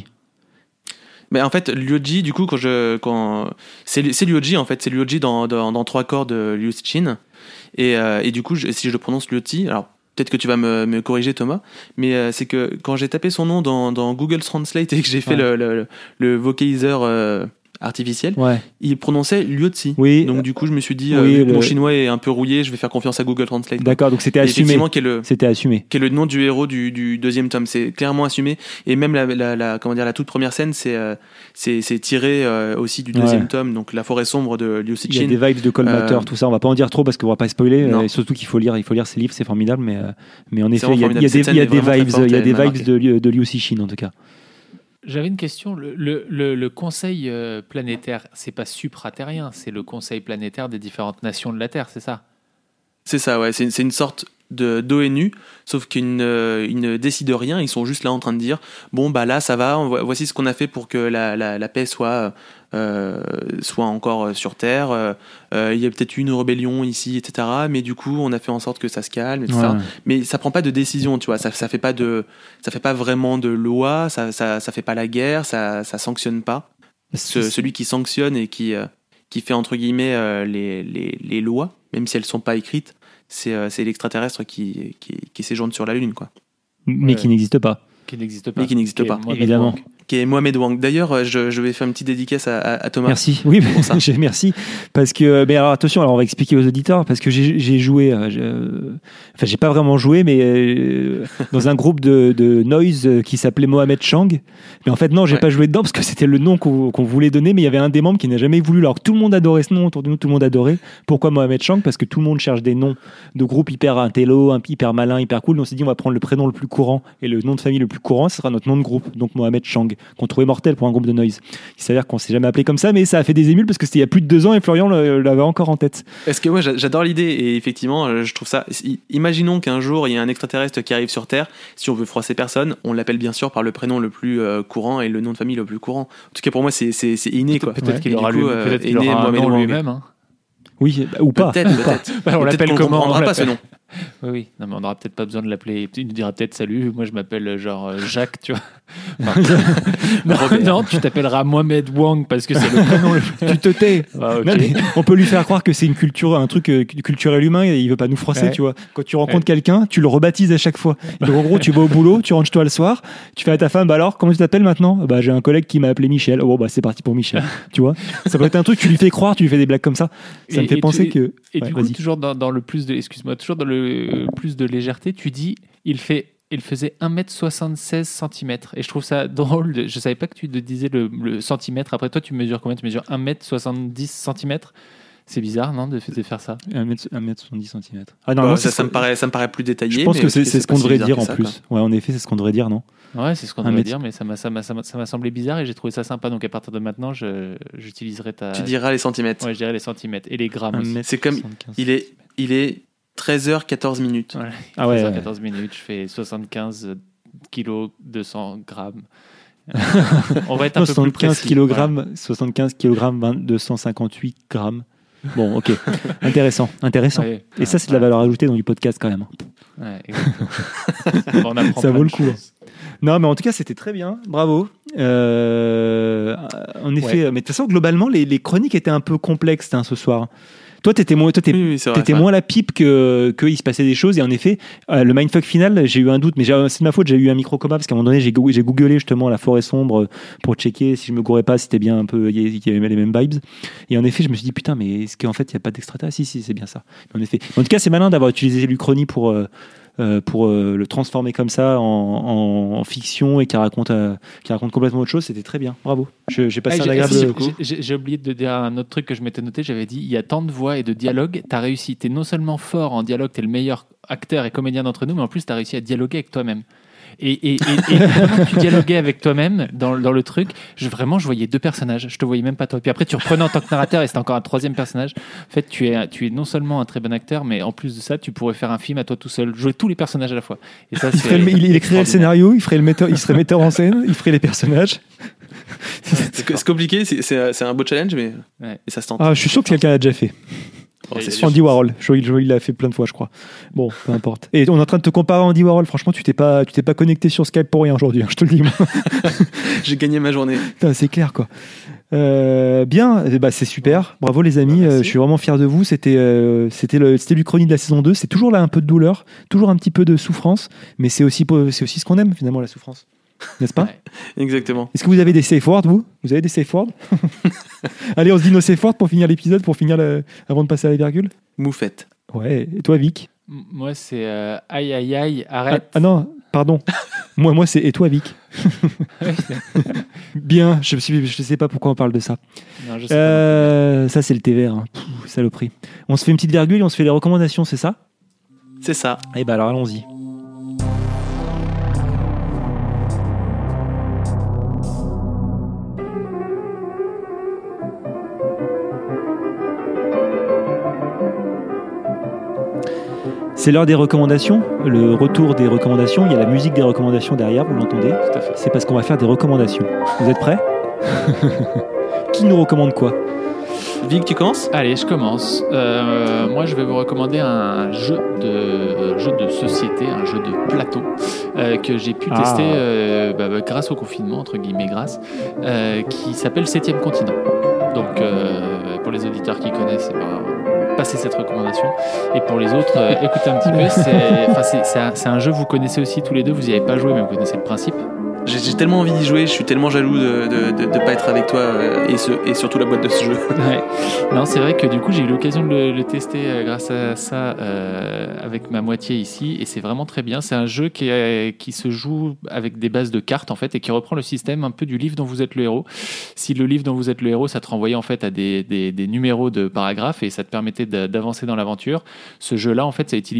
Mais en fait, Liu-Ji, du coup, quand je, quand c'est, c'est Liu-Ji en fait, c'est Liu-Ji dans, dans, dans trois corps de Liu Chin. Et, euh, et du coup, je, si je prononce Liu-Ji, alors peut-être que tu vas me, me corriger Thomas, mais euh, c'est que quand j'ai tapé son nom dans, dans Google Translate et que j'ai fait Ouais. le, le, le vocaliseur euh, artificiel, Ouais. il prononçait Liu-Ji. Oui. Donc du coup, je me suis dit, Oui, euh, vu que le- mon chinois est un peu rouillé, je vais faire confiance à Google Translate. D'accord, donc c'était Et assumé. effectivement, qui est le, C'était assumé. qui est le nom du héros du, du deuxième tome. C'est clairement assumé. Et même la, la, la, comment dire, la toute première scène, c'est, euh, c'est, c'est tiré euh, aussi du deuxième Ouais. tome, donc La forêt sombre de Liu Il y a Cixin. des vibes de Colmater, Euh, tout ça. On va pas en dire trop parce qu'on va pas spoiler. Non. euh, et surtout qu'il faut lire, il faut lire ses livres, c'est formidable. Mais, euh, mais en C'est effet, il y a, vraiment il y a formidable. des, Cette il y a scène des est vraiment vibes, très il y a forte, des elle m'a vibes marqué. de, Liu- de Liu Cixin en tout cas. J'avais une question. Le, le, le, le conseil euh, planétaire, c'est pas supraterrien, c'est le conseil planétaire des différentes nations de la Terre, c'est ça ? C'est ça, ouais. C'est, c'est une sorte de d'ONU, sauf qu'ils ne, ils ne décident rien. Ils sont juste là en train de dire bon, bah là, ça va. On voit- voici ce qu'on a fait pour que la, la, la paix soit, euh, soit encore sur Terre. Euh, euh, il y a peut-être eu une rébellion ici, et cetera. Mais du coup, on a fait en sorte que ça se calme, et cetera. Ouais. Mais ça prend pas de décision, tu vois. Ça, ça fait pas de, ça fait pas vraiment de loi. Ça, ça, ça fait pas la guerre. Ça, ça sanctionne pas. Ce- celui qui sanctionne et qui, euh, qui fait entre guillemets euh, les, les, les lois, même si elles sont pas écrites, c'est, euh, c'est l'extraterrestre qui, qui, qui séjourne sur la Lune, quoi. Mais Ouais. qui n'existe pas. Qui n'existe pas. Mais qui n'existe Qui est pas, Mohamed évidemment. Wang. Qui est Mohamed Wang. D'ailleurs, euh, je, je vais faire une petite dédicace à, à, à Thomas. Merci. Oui, pour ça. j'ai- merci. Parce que, mais alors attention, alors on va expliquer aux auditeurs, parce que j'ai j'ai joué, euh, je- enfin j'ai pas vraiment joué, mais euh, dans un groupe de, de noise euh, qui s'appelait Mohamed Chang. Mais en fait, non, j'ai Ouais. pas joué dedans parce que c'était le nom qu'on qu'on voulait donner, mais il y avait un des membres qui n'a jamais voulu. Alors tout le monde adorait ce nom autour de nous, tout le monde adorait. Pourquoi Mohamed Chang ? Parce que tout le monde cherche des noms de groupes hyper intello, un- hyper malin, hyper cool. Donc on s'est dit, on va prendre le prénom le plus courant et le nom de famille le plus courant, ce sera notre nom de groupe, donc Mohamed Chang. qu'on trouvait mortel pour un groupe de noise. Il s'avère qu'on s'est jamais appelé comme ça, mais ça a fait des émules parce que c'était il y a plus de deux ans et Florian l'avait encore en tête. Est-ce que ouais, j'adore l'idée et effectivement, je trouve ça. Imaginons qu'un jour il y a un extraterrestre qui arrive sur Terre. Si on veut froisser personne, on l'appelle bien sûr par le prénom le plus euh, courant et le nom de famille le plus courant. En tout cas, pour moi, c'est, c'est, c'est inné quoi. Peut-être Ouais. qu'il Et aura, du coup, lui, euh, peut-être qu'il est né aura un Mohamed nom Wang. lui-même. Hein. Oui, bah, ou pas. Peut-être, ou pas. peut-être. Bah, on Peut-être l'appelle qu'on comment comprendra on pas ce l'appelle. nom. Oui, oui. Non, mais on n'aura peut-être pas besoin de l'appeler. Il nous dira peut-être salut, moi je m'appelle genre euh, Jacques, tu vois. Enfin, non, non, tu t'appelleras Mohamed Wang parce que c'est le prénom le plus. Tu te tais. Ah, ok. Non, mais on peut lui faire croire que c'est une culture, un truc euh, culturel humain et il veut pas nous froisser, Ouais. tu vois. Quand tu rencontres Ouais. quelqu'un, tu le rebaptises à chaque fois. Donc en gros, tu vas au boulot, tu rentres toi le soir, tu fais à ta femme, bah alors, comment tu t'appelles maintenant? Bah j'ai un collègue qui m'a appelé Michel. Oh bah c'est parti pour Michel, tu vois. Ça peut être un truc, tu lui fais croire, tu lui fais des blagues comme ça. Ça Et- me fait et penser tu- que. Et Ouais, du coup, vas-y. toujours dans, dans le plus de, excuse-moi, toujours dans le plus de légèreté, tu dis, il fait, il faisait un mètre soixante-seize centimètres. Et je trouve ça drôle. De, je savais pas que tu te disais le, le centimètre. Après toi, tu mesures combien? Tu mesures un mètre soixante-dix centimètres. C'est bizarre, non, de, de faire ça. un mètre soixante-dix centimètres. Ah non, Bah, non, ça, c'est ça me paraît, ça me paraît plus détaillé. Je pense mais que c'est, ok, c'est ce pas qu'on si devrait bizarre dire que en ça, plus. Ouais, en effet, c'est ce qu'on devrait dire, non? Ouais, c'est ce qu'on Un devrait mètre. dire, mais ça m'a, ça, m'a, ça, m'a, ça m'a semblé bizarre et j'ai trouvé ça sympa. Donc à partir de maintenant, je, j'utiliserai ta. quoi. Tu diras les centimètres. Ouais, je dirais les centimètres et les grammes Un aussi. mètre C'est comme- soixante-quinze. Il est, il est treize heures quatorze minutes. Voilà. Ah ouais, treize heures ouais. quatorze minutes, je fais soixante-quinze kilos, deux cents grammes. On va être un peu plus soixante-quinze précis. kilogrammes, soixante-quinze kilogrammes, deux cent cinquante-huit grammes. Bon, ok. Intéressant, intéressant. Voilà. Ouais, Et ça, c'est de la valeur ajoutée dans du podcast quand même. Ouais, exactement. On apprend Ça plein vaut le de coup. choses. Non, mais en tout cas, c'était très bien. Bravo. Euh, en effet, mais de toute façon, globalement, les, les chroniques étaient un peu complexes hein, ce soir. Toi, t'étais moins, toi, t'es- Oui, oui, c'est vrai, t'étais c'est vrai. moins la pipe que qu'il se passait des choses. Et en effet, euh, le mindfuck final, j'ai eu un doute, mais j'ai- c'est de ma faute. J'ai eu un micro coma parce qu'à un moment donné, j'ai, go- j'ai googlé justement la forêt sombre euh, pour checker si je me gourais pas, si c'était bien un peu, il y avait les mêmes vibes. Et en effet, je me suis dit putain, mais est-ce qu'en fait, il y a pas d'extraterrestre? Si, si, c'est bien ça. En effet. En tout cas, c'est malin d'avoir utilisé l'Uchronie pour euh, euh, pour euh, le transformer comme ça en, en, en fiction et qui raconte euh, qui raconte complètement autre chose. C'était très bien. Bravo. Je- j'ai passé Ah, un j'ai- agréable. j'ai- j'ai, j'ai oublié de dire un autre truc que je m'étais noté. J'avais dit il y a tant de voix et de dialogues. Tu as réussi. Tu es non seulement fort en dialogue, tu es le meilleur acteur et comédien d'entre nous, mais en plus, tu as réussi à dialoguer avec toi-même. Et, et, et, et pendant que tu dialoguais avec toi-même dans, dans le truc, je, vraiment, je voyais deux personnages. Je te voyais même pas toi. Puis après, tu reprenais en tant que narrateur et c'était encore un troisième personnage. En fait, tu es, tu es non seulement un très bon acteur, mais en plus de ça, tu pourrais faire un film à toi tout seul, jouer tous les personnages à la fois. Et ça, Il, c'est ferait le- il- il écrirait le extraordinaire. scénario, il, ferait le metteur, il serait metteur en scène, il ferait les personnages. C'est c'est compliqué, c'est, c'est, c'est un beau challenge, mais Ouais. et ça se tente. Ah, je suis sûr que quelqu'un l'a déjà fait. Oh, c'est Et- sûr. Andy Warhol. Joey, Joey l'a fait plein de fois, je crois. Bon, peu importe. Et on est en train de te comparer à Andy Warhol. Franchement, tu t'es pas, tu t'es pas connecté sur Skype pour rien aujourd'hui. hein, je te le dis. moi. J'ai gagné ma journée. Putain, c'est clair, quoi. Euh, bien, eh ben, c'est super. Bravo, les amis. Bah, merci. Euh, je suis vraiment fier de vous. C'était, euh, c'était le, c'était l'Uchronie de la saison deux. C'est toujours là un peu de douleur, toujours un petit peu de souffrance, mais c'est aussi, po- c'est aussi ce qu'on aime finalement, la souffrance. N'est-ce pas? Ouais. Exactement. Est-ce que vous avez des safe words, vous? Vous avez des safe words? Allez, on se dit nos safe words pour finir l'épisode, pour finir le- avant de passer à la virgule. Moufette. Ouais. Et toi, Vic? M- Moi, c'est euh, aïe aïe aïe, Ah, arrête. ah non, pardon. moi, moi, c'est et toi, Vic. Bien. Je ne je sais pas pourquoi on parle de ça. Non, je sais Euh, ça, c'est le thé vert. Hein. Pff, saloperie. On se fait une petite virgule et on se fait les recommandations, c'est ça? C'est ça. Eh ben alors, allons-y. C'est l'heure des recommandations, le retour des recommandations. Il y a la musique des recommandations derrière, vous l'entendez? Tout à fait. C'est parce qu'on va faire des recommandations. Vous êtes prêts? Qui nous recommande quoi? Vic, tu commences? Allez, je commence. Euh, moi, je vais vous recommander un jeu de, jeu de société, un jeu de plateau euh, que j'ai pu Ah. tester euh, bah, bah, grâce au confinement, entre guillemets grâce, euh, qui s'appelle Septième Continent. Donc, euh, pour les auditeurs qui connaissent, eh ben, passez cette recommandation. Et pour les autres, euh, écoutez un petit peu. C'est, enfin, c'est, c'est, un, c'est un jeu que vous connaissez aussi tous les deux. Vous n'y avez pas joué, mais vous connaissez le principe. J'ai, j'ai tellement envie d'y jouer, je suis tellement jaloux de de, de, de pas être avec toi euh, et, ce, et surtout la boîte de ce jeu. Ouais. Non, c'est vrai que du coup, j'ai eu l'occasion de le, le tester euh, grâce à ça euh, avec ma moitié ici, et c'est vraiment très bien. C'est un jeu qui, est, qui se joue avec des bases de cartes en fait, et qui reprend le système un peu du livre dont vous êtes le héros. Si le livre dont vous êtes le héros, ça te renvoyait en fait à des, des, des numéros de paragraphes et ça te permettait de- d'avancer dans l'aventure. Ce jeu-là, en fait, ça utilise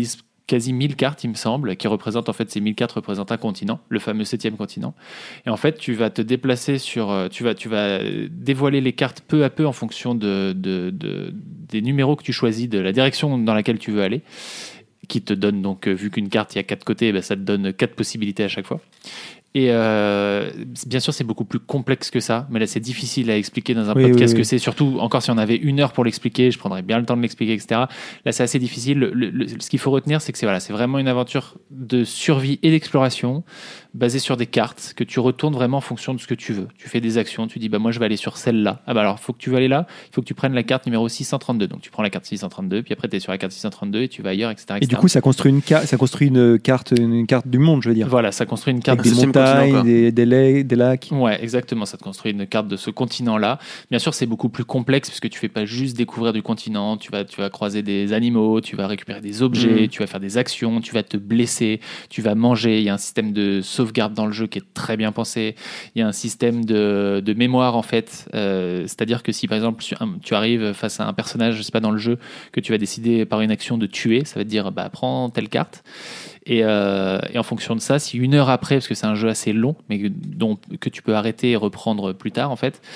quasi mille cartes, il me semble, qui représentent, en fait, ces mille cartes représentent un continent, le fameux septième continent. Et en fait, tu vas te déplacer sur, tu vas, tu vas dévoiler les cartes peu à peu en fonction de, de, de, des numéros que tu choisis, de la direction dans laquelle tu veux aller, qui te donne donc, vu qu'une carte, il y a quatre côtés, ben, ça te donne quatre possibilités à chaque fois. Et euh, bien sûr, c'est beaucoup plus complexe que ça, mais là, c'est difficile à expliquer dans un oui, podcast oui, oui. que c'est. Surtout, encore si on avait une heure pour l'expliquer, je prendrais bien le temps de l'expliquer, et cetera. Là, c'est assez difficile. Le, le, ce qu'il faut retenir, c'est que c'est, voilà, c'est vraiment une aventure de survie et d'exploration basée sur des cartes que tu retournes vraiment en fonction de ce que tu veux. Tu fais des actions, tu dis, bah, moi, je vais aller sur celle-là. Ah bah alors, il faut que tu vas aller là, il faut que tu prennes la carte numéro six cent trente-deux. Donc, tu prends la carte six cent trente-deux, puis après, tu es sur la carte six cent trente-deux et tu vas ailleurs, et cetera, et cetera. Et du coup, ça construit une, ca- ça construit une, carte, une carte du monde, je veux dire. Voilà, ça construit une carte avec des montagnes, des, des, lacs, des lacs. Ouais, exactement. Ça te construit une carte de ce continent-là. Bien sûr, c'est beaucoup plus complexe puisque tu fais pas juste découvrir du continent. Tu vas, tu vas croiser des animaux, tu vas récupérer des objets, mmh. tu vas faire des actions, tu vas te blesser, tu vas manger. Il y a un système de sauvegarde dans le jeu qui est très bien pensé. Il y a un système de, de mémoire en fait. Euh, c'est-à-dire que si par exemple tu, tu arrives face à un personnage, je sais pas, dans le jeu, que tu vas décider par une action de tuer, ça va te dire bah prends telle carte. Et, euh, et en fonction de ça, si une heure après, parce que c'est un jeu assez long, mais que, dont, que tu peux arrêter et reprendre plus tard, en fait,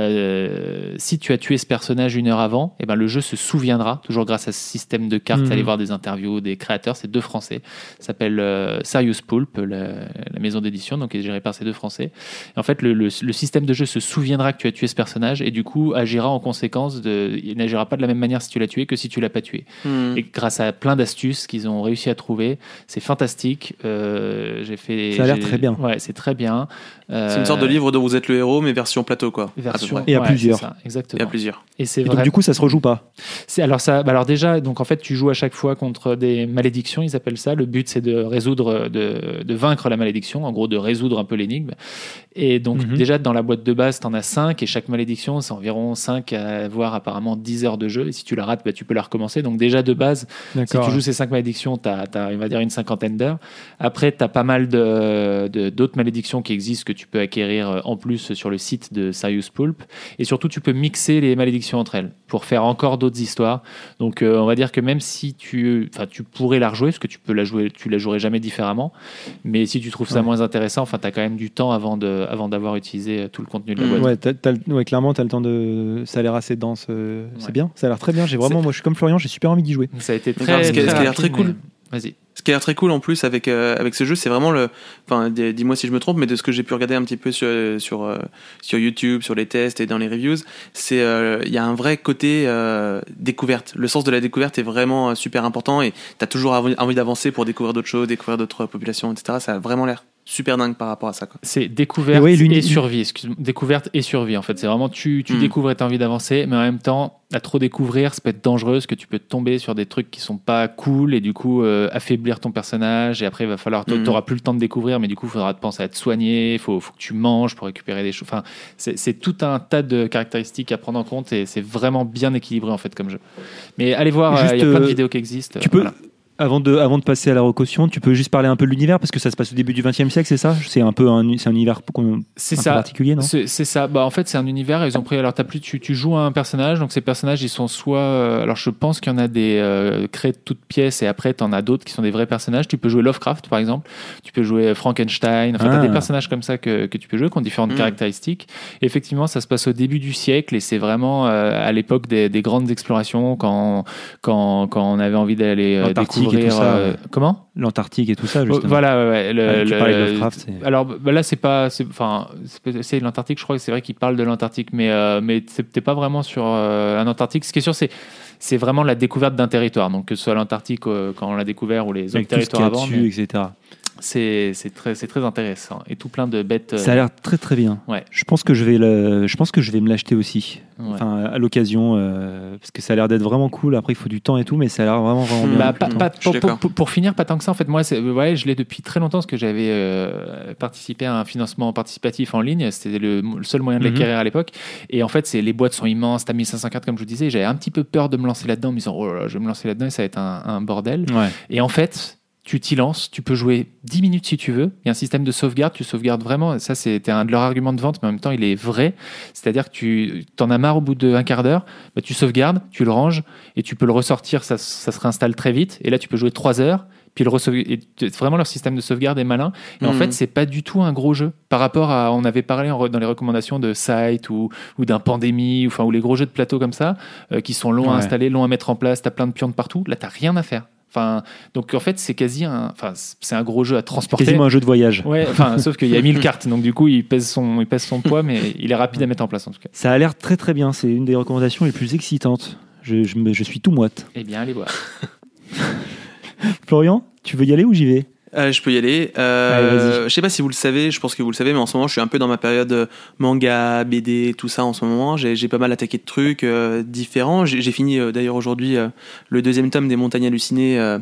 euh, si tu as tué ce personnage une heure avant, et ben le jeu se souviendra, toujours grâce à ce système de cartes. Mmh. Allez voir des interviews des créateurs, c'est deux Français, ça s'appelle euh, Serious Poulp, la, la maison d'édition, donc est gérée par ces deux Français. Et en fait, le, le, le système de jeu se souviendra que tu as tué ce personnage et du coup agira en conséquence. De, il n'agira pas de la même manière si tu l'as tué que si tu l'as pas tué. Mmh. Et grâce à plein d'astuces qu'ils ont réussi à trouver, c'est fantastique. Euh, j'ai fait. Ça a l'air j'ai... très bien. Ouais, c'est très bien. Euh... C'est une sorte de livre dont vous êtes le héros, mais version plateau, quoi. Version... Et à ouais, plusieurs. C'est ça, exactement. Et à plusieurs. Et c'est et vrai. Donc du coup, ça se rejoue pas. C'est alors ça. Bah alors déjà, donc en fait, tu joues à chaque fois contre des malédictions. Ils appellent ça. Le but, c'est de résoudre, de, de vaincre la malédiction. En gros, de résoudre un peu l'énigme. Et donc mm-hmm. déjà dans la boîte de base, t'en as cinq et chaque malédiction, c'est environ cinq à avoir apparemment dix heures de jeu. Et si tu la rates, bah, tu peux la recommencer. Donc déjà de base, D'accord. si tu joues ces cinq malédictions, t'as, t'as, on va dire une cinquantaine d'heures. Après, t'as pas mal de, de, d'autres malédictions qui existent que tu peux acquérir en plus sur le site de Serious Poulp. Et surtout, tu peux mixer les malédictions entre elles pour faire encore d'autres histoires. Donc euh, on va dire que même si tu, enfin tu pourrais la rejouer, parce que tu peux la jouer, tu la jouerais jamais différemment. Mais si tu trouves ça ouais. moins intéressant, enfin t'as quand même du temps avant de avant d'avoir utilisé tout le contenu de la boîte. Ouais, t'as, t'as, ouais clairement, tu as le temps de. Ça a l'air assez dense. Euh, ouais. C'est bien, ça a l'air très bien. J'ai vraiment, c'est... moi, je suis comme Florian, j'ai super envie d'y jouer. Ça a été très. Grave, ce qui a très l'air très cool. Mais... Vas-y. Ce qui a l'air très cool en plus avec euh, avec ce jeu, c'est vraiment le. Enfin, dis-moi si je me trompe, mais de ce que j'ai pu regarder un petit peu sur sur euh, sur YouTube, sur les tests et dans les reviews, c'est il euh, y a un vrai côté euh, découverte. Le sens de la découverte est vraiment super important et t'as toujours envie d'avancer pour découvrir d'autres choses, découvrir d'autres populations, et cetera. Ça a vraiment l'air super dingue par rapport à ça, quoi. C'est découverte et, oui, et survie, excuse-moi. Découverte et survie, en fait. C'est vraiment, tu, tu mmh. découvres et t'as envie d'avancer, mais en même temps, à trop découvrir, ça peut être dangereux, parce que tu peux tomber sur des trucs qui sont pas cool, et du coup, euh, affaiblir ton personnage, et après, il va falloir, mmh. t'auras plus le temps de découvrir, mais du coup, il faudra te penser à te soigner, il faut, faut que tu manges pour récupérer des choses. Enfin, c'est, c'est tout un tas de caractéristiques à prendre en compte, et c'est vraiment bien équilibré, en fait, comme jeu. Mais allez voir, il y a plein de vidéos qui existent. Tu peux... Voilà. Avant de, avant de passer à la recaution, tu peux juste parler un peu de l'univers parce que ça se passe au début du vingtième siècle, c'est ça ? C'est un peu un, c'est un univers c'est un ça. peu particulier, non ? c'est, c'est ça. Bah, en fait, c'est un univers. Ils ont pris. Alors, t'as plus, tu, tu joues à un personnage. Donc, ces personnages, ils sont soit. Euh, alors, je pense qu'il y en a des euh, créés de toutes pièces et après, t'en as d'autres qui sont des vrais personnages. Tu peux jouer Lovecraft, par exemple. Tu peux jouer Frankenstein. Enfin, ah. t'as des personnages comme ça que, que tu peux jouer qui ont différentes mmh. caractéristiques. Et effectivement, ça se passe au début du siècle et c'est vraiment euh, à l'époque des, des grandes explorations quand, quand, quand on avait envie d'aller euh, découvrir. Euh, Comment ? L'Antarctique et tout ça, justement. Voilà, ouais, ouais. Le, ah, tu le, parlais de Lovecraft. C'est... Alors bah là, c'est pas, c'est, enfin, c'est, c'est l'Antarctique. Je crois que c'est vrai qu'il parle de l'Antarctique, mais euh, mais c'était pas vraiment sur euh, un Antarctique. Ce qui est sûr, c'est c'est vraiment la découverte d'un territoire. Donc que ce soit l'Antarctique euh, quand on l'a découvert ou les autres avec territoires avant, dessus, mais... et cetera. C'est, c'est, très, c'est très intéressant et tout plein de bêtes. Euh... Ça a l'air très très bien. Ouais. Je pense que je vais le, je pense que je vais me l'acheter aussi. Ouais. Enfin, à l'occasion, euh, parce que ça a l'air d'être vraiment cool. Après, il faut du temps et tout, mais ça a l'air vraiment vraiment bien. Bah, pas, pas, pour, pour, pour, pour finir, pas tant que ça. En fait, moi, c'est, ouais, je l'ai depuis très longtemps parce que j'avais euh, participé à un financement participatif en ligne. C'était le, le seul moyen de l'acquérir mm-hmm. à l'époque. Et en fait, c'est, les boîtes sont immenses. T'as mille cinq cents cartes, comme je vous disais. J'avais un petit peu peur de me lancer là-dedans, en me disant, oh là là, je vais me lancer là-dedans et ça va être un, un bordel. Ouais. Et en fait. Tu t'y lances, tu peux jouer dix minutes si tu veux. Il y a un système de sauvegarde, tu sauvegardes vraiment. Ça, c'était un de leurs arguments de vente, mais en même temps, il est vrai. C'est-à-dire que tu t'en as marre au bout d'un quart d'heure, bah, tu sauvegardes, tu le ranges et tu peux le ressortir, ça, ça se réinstalle très vite. Et là, tu peux jouer trois heures. Puis le resauve- et t- vraiment leur système de sauvegarde est malin. Et en Mhm. fait, c'est pas du tout un gros jeu par rapport à. On avait parlé en re- dans les recommandations de Sight ou, ou d'un Pandémie, ou, enfin, ou les gros jeux de plateau comme ça, euh, qui sont longs à Ouais. installer, longs à mettre en place. T'as plein de pions de partout. Là, t'as rien à faire. Enfin, donc en fait, c'est quasi un. Enfin, c'est un gros jeu à transporter. Quasiment un jeu de voyage. Ouais, enfin, sauf qu'il y a mille cartes, donc du coup, il pèse son, il pèse son poids, mais il est rapide à mettre en place en tout cas. Ça a l'air très très bien. C'est une des recommandations les plus excitantes. Je, je, me- je suis tout moite. Eh bien, allez voir. Florian, tu veux y aller ou j'y vais? Euh, je peux y aller. Euh, Allez, vas-y. je sais pas si vous le savez, je pense que vous le savez, mais en ce moment, je suis un peu dans ma période euh, manga, B D, tout ça en ce moment. J'ai, j'ai pas mal attaqué de trucs euh, différents. J'ai, j'ai fini euh, d'ailleurs aujourd'hui euh, le deuxième tome des Montagnes Hallucinées, euh,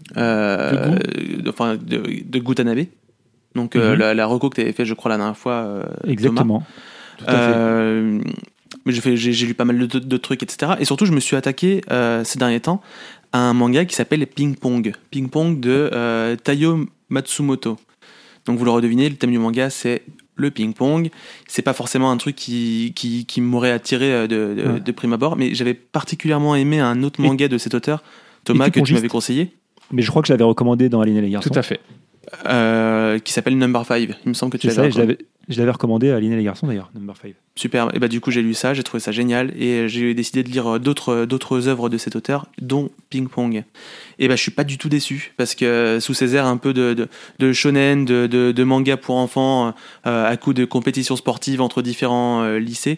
euh, de, enfin, de, de Gutanabe. Donc euh, Mhm. la, la reco que tu avais fait, je crois, la dernière fois. euh, Exactement. Tout à fait. Euh, mais j'ai, fait, j'ai, j'ai lu pas mal de, de trucs, et cetera. Et surtout, je me suis attaqué euh, ces derniers temps à un manga qui s'appelle Ping Pong. Ping Pong de euh, Taiyo Matsumoto. Donc vous l'aurez deviné, le thème du manga, c'est le ping-pong. C'est pas forcément un truc qui, qui, qui m'aurait attiré euh, de, de, Ouais. de prime abord, mais j'avais particulièrement aimé un autre manga de cet auteur, Thomas, que tu Équipongiste. m'avais conseillé, Mais je crois que je l'avais recommandé dans Aline et les garçons. Tout à fait. euh, qui s'appelle Number five. Il me semble que tu C'est l'avais ça, je recommandé. l'avais, je l'avais recommandé à Aline et les garçons d'ailleurs, Number five. Super. Et bah du coup j'ai lu ça, j'ai trouvé ça génial et j'ai décidé de lire d'autres d'autres œuvres de cet auteur, dont Ping Pong. Et bah je suis pas du tout déçu parce que sous ces airs un peu de de, de shonen, de, de de manga pour enfants, euh, à coup de compétitions sportives entre différents euh, lycées,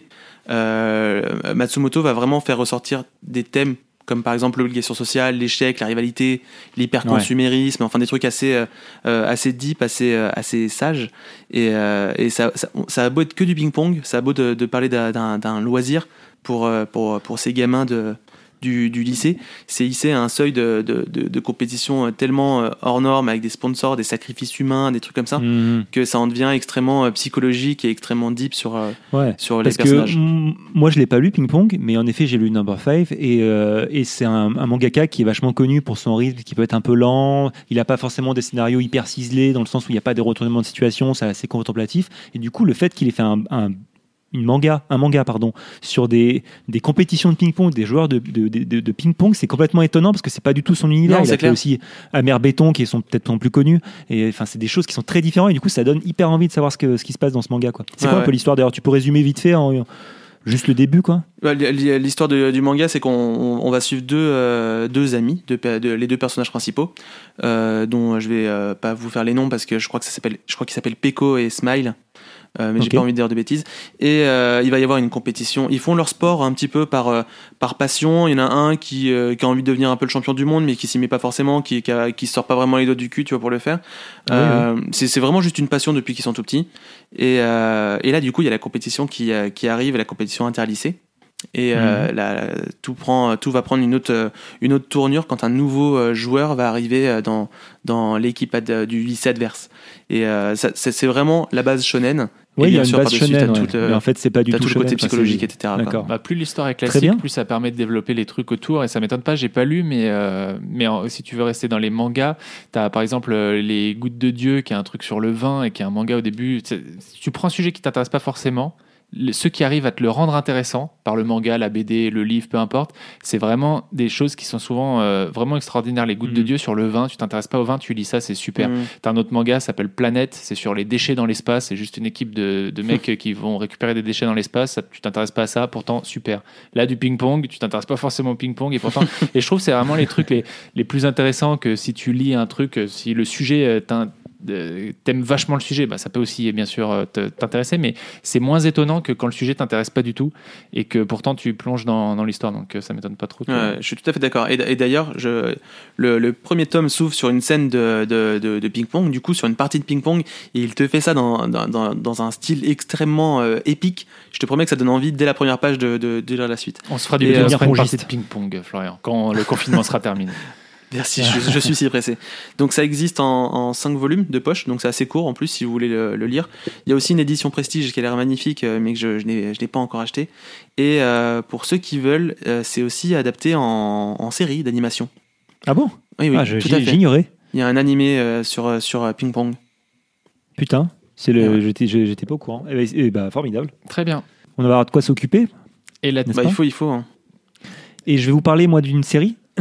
euh, Matsumoto va vraiment faire ressortir des thèmes comme par exemple l'obligation sociale, l'échec, la rivalité, l'hyperconsumérisme, enfin des trucs assez euh, euh, assez deep, assez euh, assez sages. Et, euh, et ça, ça ça a beau être que du ping pong, ça a beau de, de parler d'un, d'un, d'un loisir pour euh, pour pour ces gamins de du, du lycée, c'est hissé à un seuil de, de, de, de compétition tellement hors norme avec des sponsors, des sacrifices humains, des trucs comme ça, Mhm. que ça en devient extrêmement psychologique et extrêmement deep sur euh, Ouais. sur les Parce que personnages. mm, moi je l'ai pas lu Ping Pong, mais en effet j'ai lu Number five et, euh, et c'est un, un mangaka qui est vachement connu pour son rythme qui peut être un peu lent. Il a pas forcément des scénarios hyper ciselés dans le sens où il n'y a pas des retournements de situation, c'est assez contemplatif. Et du coup le fait qu'il ait fait un, un une manga, un manga pardon, sur des, des compétitions de ping-pong, des joueurs de, de, de, de ping-pong, c'est complètement étonnant parce que c'est pas du tout son univers. Non, Il c'est a fait clair. aussi Amer Béton qui sont peut-être son plus connus. Et enfin, c'est des choses qui sont très différentes et du coup, ça donne hyper envie de savoir ce, que, ce qui se passe dans ce manga, quoi. C'est Ouais, quoi un ouais. peu l'histoire d'ailleurs? Tu peux résumer vite fait en juste le début, quoi. Ouais, L'histoire de- du manga, c'est qu'on on- on va suivre deux, euh, deux amis, deux, pe- de- les deux personnages principaux, euh, dont je vais euh, pas vous faire les noms parce que je crois que ça s'appelle, je crois qu'ils s'appellent Peko et Smile. Euh, mais Ok. j'ai pas envie de dire de bêtises. Et euh, il va y avoir une compétition. Ils font leur sport un petit peu par euh, par passion. Il y en a un qui euh, qui a envie de devenir un peu le champion du monde, mais qui s'y met pas forcément, qui qui, a- qui sort pas vraiment les doigts du cul, tu vois, pour le faire. Oui, Euh, c'est c'est vraiment juste une passion depuis qu'ils sont tout petits. Et euh, et là, du coup, il y a la compétition qui euh, qui arrive, la compétition interlycée. Et euh, Mhm. là, tout prend, tout va prendre une autre, euh, une autre tournure quand un nouveau euh, joueur va arriver euh, dans, dans l'équipe ad- du lycée adverse. Et euh, ça, c'est c'est vraiment la base shonen. Oui, Et il y a bien une sûr, base par-dessus, shonen, t'as ouais. tout, euh, mais en fait, c'est pas du t'as tout tout le shonen, côté enfin, psychologique, c'est- et cetera, quoi. D'accord. Bah, plus l'histoire est Très classique, bien. plus ça permet de développer les trucs autour et ça m'étonne pas, j'ai pas lu, mais, euh, mais en- si tu veux rester dans les mangas, t'as par exemple euh, Les Gouttes de Dieu qui est un truc sur le vin et qui est un manga au début. C'est- Si tu prends un sujet qui t'intéresse pas forcément, le- ceux qui arrivent à te le rendre intéressant par le manga, la B D, le livre, peu importe, c'est vraiment des choses qui sont souvent euh, vraiment extraordinaires. Les Gouttes de Mhm. Dieu sur le vin, tu t'intéresses pas au vin, tu lis ça, c'est super. Mm. T'as un autre manga, ça s'appelle Planète, c'est sur les déchets dans l'espace, c'est juste une équipe de, de mecs qui vont récupérer des déchets dans l'espace, ça, tu t'intéresses pas à ça, pourtant super. Là, du ping-pong, tu t'intéresses pas forcément au ping-pong, et pourtant, et je trouve que c'est vraiment les trucs les, les plus intéressants que si tu lis un truc, euh, si le sujet euh, t'in- euh, t'aimes vachement le sujet, bah, ça peut aussi bien sûr euh, te- t'intéresser, mais c'est moins étonnant que quand le sujet t'intéresse pas du tout et que pourtant tu plonges dans, dans l'histoire, donc euh, ça m'étonne pas trop. que- Ouais, je suis tout à fait d'accord. Et, d- et d'ailleurs, je, le, le premier tome s'ouvre sur une scène de, de, de, de ping-pong, du coup, sur une partie de ping-pong, et il te fait ça dans, dans, dans, dans un style extrêmement euh, épique. Je te promets que ça donne envie, dès la première page, de, de, de lire la suite. On se fera du Et, bien, euh, on se fera une pingpongiste. partie de ping-pong, Florian, quand le confinement sera terminé. Merci, je, je suis si pressé. Donc ça existe en, en cinq volumes de poche, donc c'est assez court en plus si vous voulez le, le lire. Il y a aussi une édition Prestige qui a l'air magnifique, euh, mais que je, je n'ai je n'ai pas encore acheté. Et euh, pour ceux qui veulent, euh, c'est aussi adapté en, en série d'animation. Ah bon? Oui, oui, Ah, je- tout à j'ai- fait. j'ignorais. Il y a un animé euh, sur, euh, sur euh, Ping Pong. Putain, c'est le, Ouais. j'étais, j'étais pas au courant. Eh ben, eh ben, formidable. Très bien. On va avoir de quoi s'occuper. Et la N'est-ce Bah, pas il faut, il faut. hein. Et je vais vous parler moi d'une série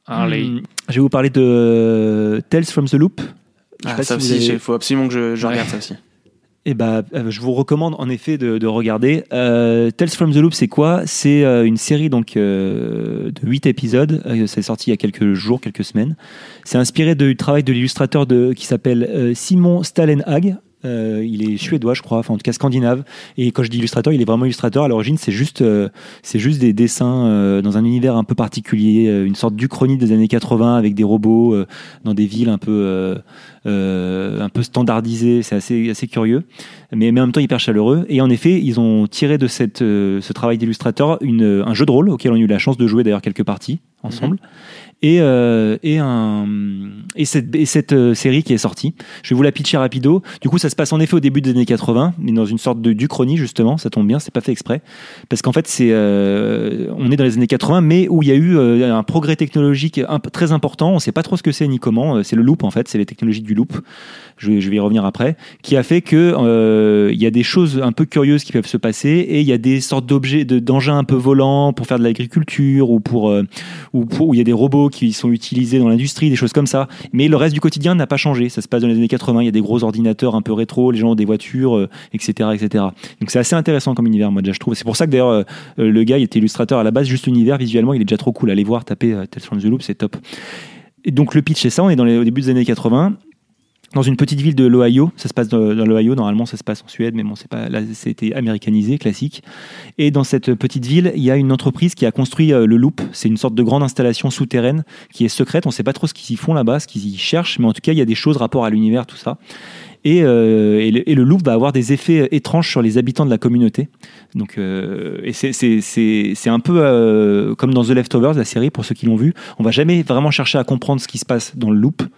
Allez. Hmm, je vais vous parler de euh, Tales from the Loop. Je sais Ah, pas ça si vous aussi, il avez- faut absolument que je, je Ouais. regarde ça aussi. Eh ben, euh, je vous recommande en effet de, de regarder. Euh, Tales from the Loop, c'est quoi? C'est euh, une série donc euh, de huit épisodes. Euh, c'est sorti il y a quelques jours, quelques semaines. C'est inspiré du travail de l'illustrateur de, qui s'appelle euh, Simon Stalenhag. Euh, il est suédois, je crois, enfin en tout cas scandinave. Et quand je dis illustrateur, il est vraiment illustrateur. À l'origine, c'est juste, euh, c'est juste des dessins euh, dans un univers un peu particulier, euh, une sorte d'Uchronie des années quatre-vingts avec des robots euh, dans des villes un peu, euh, euh, un peu standardisées. C'est assez, assez curieux, mais, mais en même temps hyper chaleureux. Et en effet, ils ont tiré de cette, euh, ce travail d'illustrateur une, un jeu de rôle auquel on a eu la chance de jouer d'ailleurs quelques parties ensemble. Mmh. Et, euh, et, un, et cette, et cette euh, série qui est sortie. Je vais vous la pitcher rapido. Du coup, ça se passe en effet au début des années quatre-vingts, mais dans une sorte de d'Uchronie, justement. Ça tombe bien, c'est pas fait exprès. Parce qu'en fait, c'est, euh, on est dans les années quatre-vingts, mais où il y a eu euh, un progrès technologique un, très important. On sait pas trop ce que c'est ni comment. C'est le loop, en fait. C'est les technologies du loop. Je vais, je vais y revenir après. Qui a fait que euh, il y a des choses un peu curieuses qui peuvent se passer et il y a des sortes d'objets, de, d'engins un peu volants pour faire de l'agriculture ou pour, euh, ou pour, où il y a des robots qui sont utilisés dans l'industrie, des choses comme ça. Mais le reste du quotidien n'a pas changé. Ça se passe dans les années quatre-vingts. Il y a des gros ordinateurs un peu rétro, les gens ont des voitures, euh, et cetera, et cetera. Donc c'est assez intéressant comme univers, moi déjà je trouve. C'est pour ça que d'ailleurs euh, le gars il était illustrateur à la base. Juste l'univers visuellement, il est déjà trop cool. Allez voir, taper euh, Tales from the Loop, c'est top. Et donc le pitch c'est ça. On est dans les, au début des années quatre-vingts. Dans une petite ville de l'Ohio, ça se passe dans, dans l'Ohio, normalement ça se passe en Suède, mais bon, c'est pas, là c'était américanisé, classique. Et dans cette petite ville, il y a une entreprise qui a construit euh, le Loop. C'est une sorte de grande installation souterraine qui est secrète. On ne sait pas trop ce qu'ils y font là-bas, ce qu'ils y cherchent, mais en tout cas il y a des choses rapport à l'univers, tout ça. Et, euh, et, le, et le Loop va avoir des effets étranges sur les habitants de la communauté. Donc, euh, et c'est, c'est, c'est, c'est un peu euh, comme dans The Leftovers, la série, pour ceux qui l'ont vu. On va jamais vraiment chercher à comprendre ce qui se passe dans le Loop.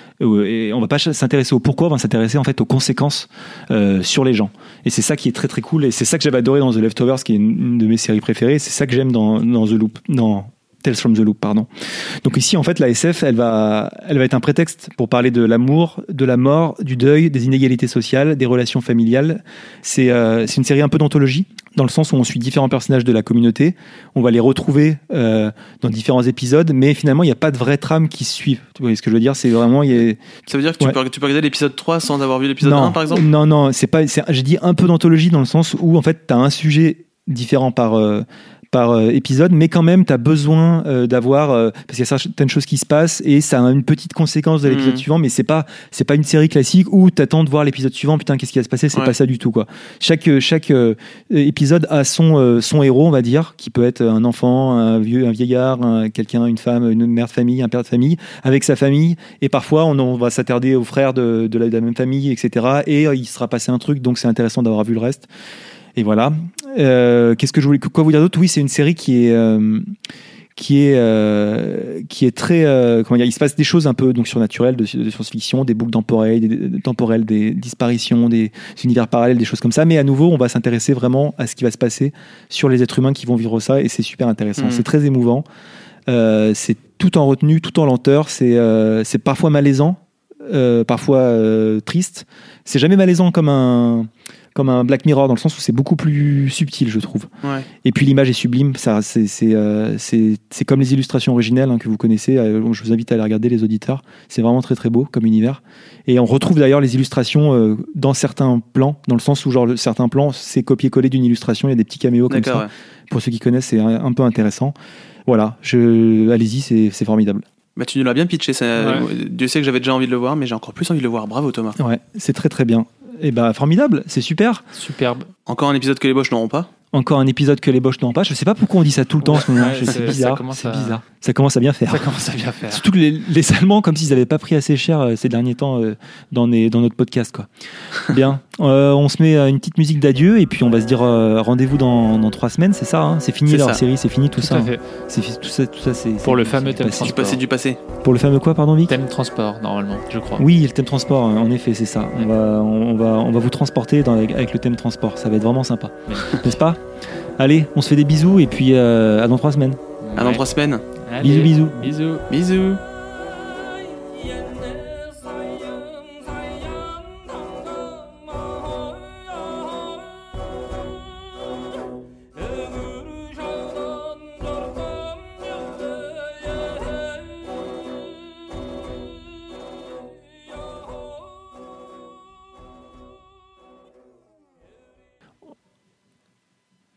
Et on va pas s'intéresser au pourquoi, on va s'intéresser en fait aux conséquences euh, sur les gens. Et c'est ça qui est très très cool. Et c'est ça que j'avais adoré dans The Leftovers, qui est une, une de mes séries préférées. C'est ça que j'aime dans, dans The Loop, dans Tales from the Loop, pardon. Donc ici, en fait, la S F, elle va, elle va être un prétexte pour parler de l'amour, de la mort, du deuil, des inégalités sociales, des relations familiales. C'est, euh, c'est une série un peu d'anthologie, dans le sens où on suit différents personnages de la communauté. On va les retrouver euh, dans différents épisodes, mais finalement, il n'y a pas de vraie trame qui se suit. Tu vois ce que je veux dire? C'est vraiment... Y a... Ça veut dire que tu, ouais. peux, tu peux regarder l'épisode trois sans avoir vu l'épisode non, un, par exemple? Non, non, c'est pas, c'est, j'ai dit un peu d'anthologie dans le sens où, en fait, tu as un sujet différent par... Euh, par euh, épisode, mais quand même, tu as besoin euh, d'avoir... Euh, parce qu'il y a certaines choses qui se passent et ça a une petite conséquence de l'épisode mmh. suivant, mais c'est pas, c'est pas une série classique où tu attends de voir l'épisode suivant, putain, qu'est-ce qui va se passer? C'est ouais. pas ça du tout, quoi. Chaque, chaque euh, épisode a son, euh, son héros, on va dire, qui peut être un enfant, un, vieux, un vieillard, un, quelqu'un, une femme, une mère de famille, un père de famille, avec sa famille. Et parfois, on, on va s'attarder aux frères de, de, la, de la même famille, et cetera. Et euh, il sera passé un truc, donc c'est intéressant d'avoir vu le reste. Et voilà. Euh, qu'est-ce que je voulais quoi vous dire d'autre? Oui, c'est une série qui est euh, qui est euh, qui est très euh, comment dire. Il se passe des choses un peu donc surnaturelles, de, de science-fiction, des boucles temporelles, des, des, temporelles, des disparitions, des univers parallèles, des choses comme ça. Mais à nouveau, on va s'intéresser vraiment à ce qui va se passer sur les êtres humains qui vont vivre ça, et c'est super intéressant. Mmh. C'est très émouvant. Euh, c'est tout en retenue, tout en lenteur. C'est euh, c'est parfois malaisant, euh, parfois euh, triste. C'est jamais malaisant comme un comme un Black Mirror, dans le sens où c'est beaucoup plus subtil, je trouve. Ouais. Et puis l'image est sublime. Ça, c'est, c'est, euh, c'est, c'est comme les illustrations originelles hein, que vous connaissez. Euh, je vous invite à les regarder, les auditeurs. C'est vraiment très très beau comme univers. Et on retrouve d'ailleurs les illustrations euh, dans certains plans, dans le sens où genre, le, certains plans, c'est copier-coller d'une illustration. Il y a des petits caméos comme D'accord, ça. Ouais. Pour ceux qui connaissent, c'est un, un peu intéressant. Voilà, je, allez-y, c'est, c'est formidable. Bah, tu nous l'as bien pitché. Ça... Ouais. Dieu sait que j'avais déjà envie de le voir, mais j'ai encore plus envie de le voir. Bravo Thomas. Ouais, c'est très très bien. Et bah formidable, c'est super. Superbe. Encore un épisode que les Boches n'auront pas. Encore un épisode que les Boches n'auront pas. Je sais pas pourquoi on dit ça tout le temps ouais, en ce moment. Ouais, c'est, c'est bizarre. Ça c'est à... bizarre. Ça commence à bien faire. Ça commence à bien faire. Surtout que les, les Allemands, comme s'ils n'avaient pas pris assez cher euh, ces derniers temps euh, dans, les, dans notre podcast, quoi. Bien. Euh, on se met une petite musique d'adieu et puis on va se dire euh, rendez-vous dans, dans trois semaines, c'est ça. Hein, c'est fini c'est leur ça. série, c'est fini tout, tout ça. Hein. C'est tout ça, tout ça, c'est pour c'est, le fameux c'est thème du passé du passé. Pour le fameux quoi, pardon, Vic? Thème transport, normalement, je crois. Oui, le thème transport. En effet, c'est ça. On va, on va, on va vous transporter dans, avec le thème transport. Ça va être vraiment sympa, n'est-ce pas? Allez, on se fait des bisous et puis euh, à dans trois semaines. À dans trois semaines. Allez, bisous, bisous. Bisous. Bisous.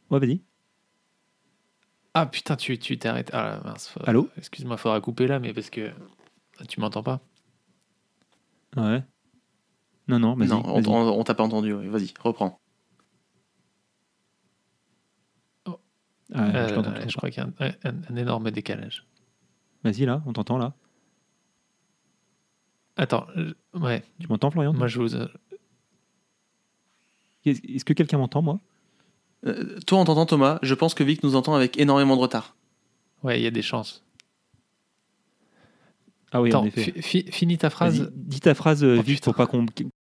Ouais, vas-y. Ah putain, tu tu t'es arrêté. Ah mince. faut- Allô Excuse-moi, faudra couper là, mais parce que tu m'entends pas. Ouais. Non, non, vas-y. Non, on, vas-y. on- on t'a pas entendu. ouais. Vas-y, reprends. Ah, ouais, Euh, je t'entends ouais, toujours je pas. crois qu'il y a un, un- un énorme décalage. Vas-y, là, on t'entend, là. Attends, euh, ouais. Tu m'entends, Florian Moi, je vous. Est-ce est-ce que quelqu'un m'entend, moi Euh, toi, on t'entend, Thomas. Je pense que Vic nous entend avec énormément de retard. Ouais, il y a des chances. Ah oui, Attends, en effet. fi- fi- finis ta phrase. Vas-y, dis ta phrase euh, Oh, vite putain. pour pas qu'on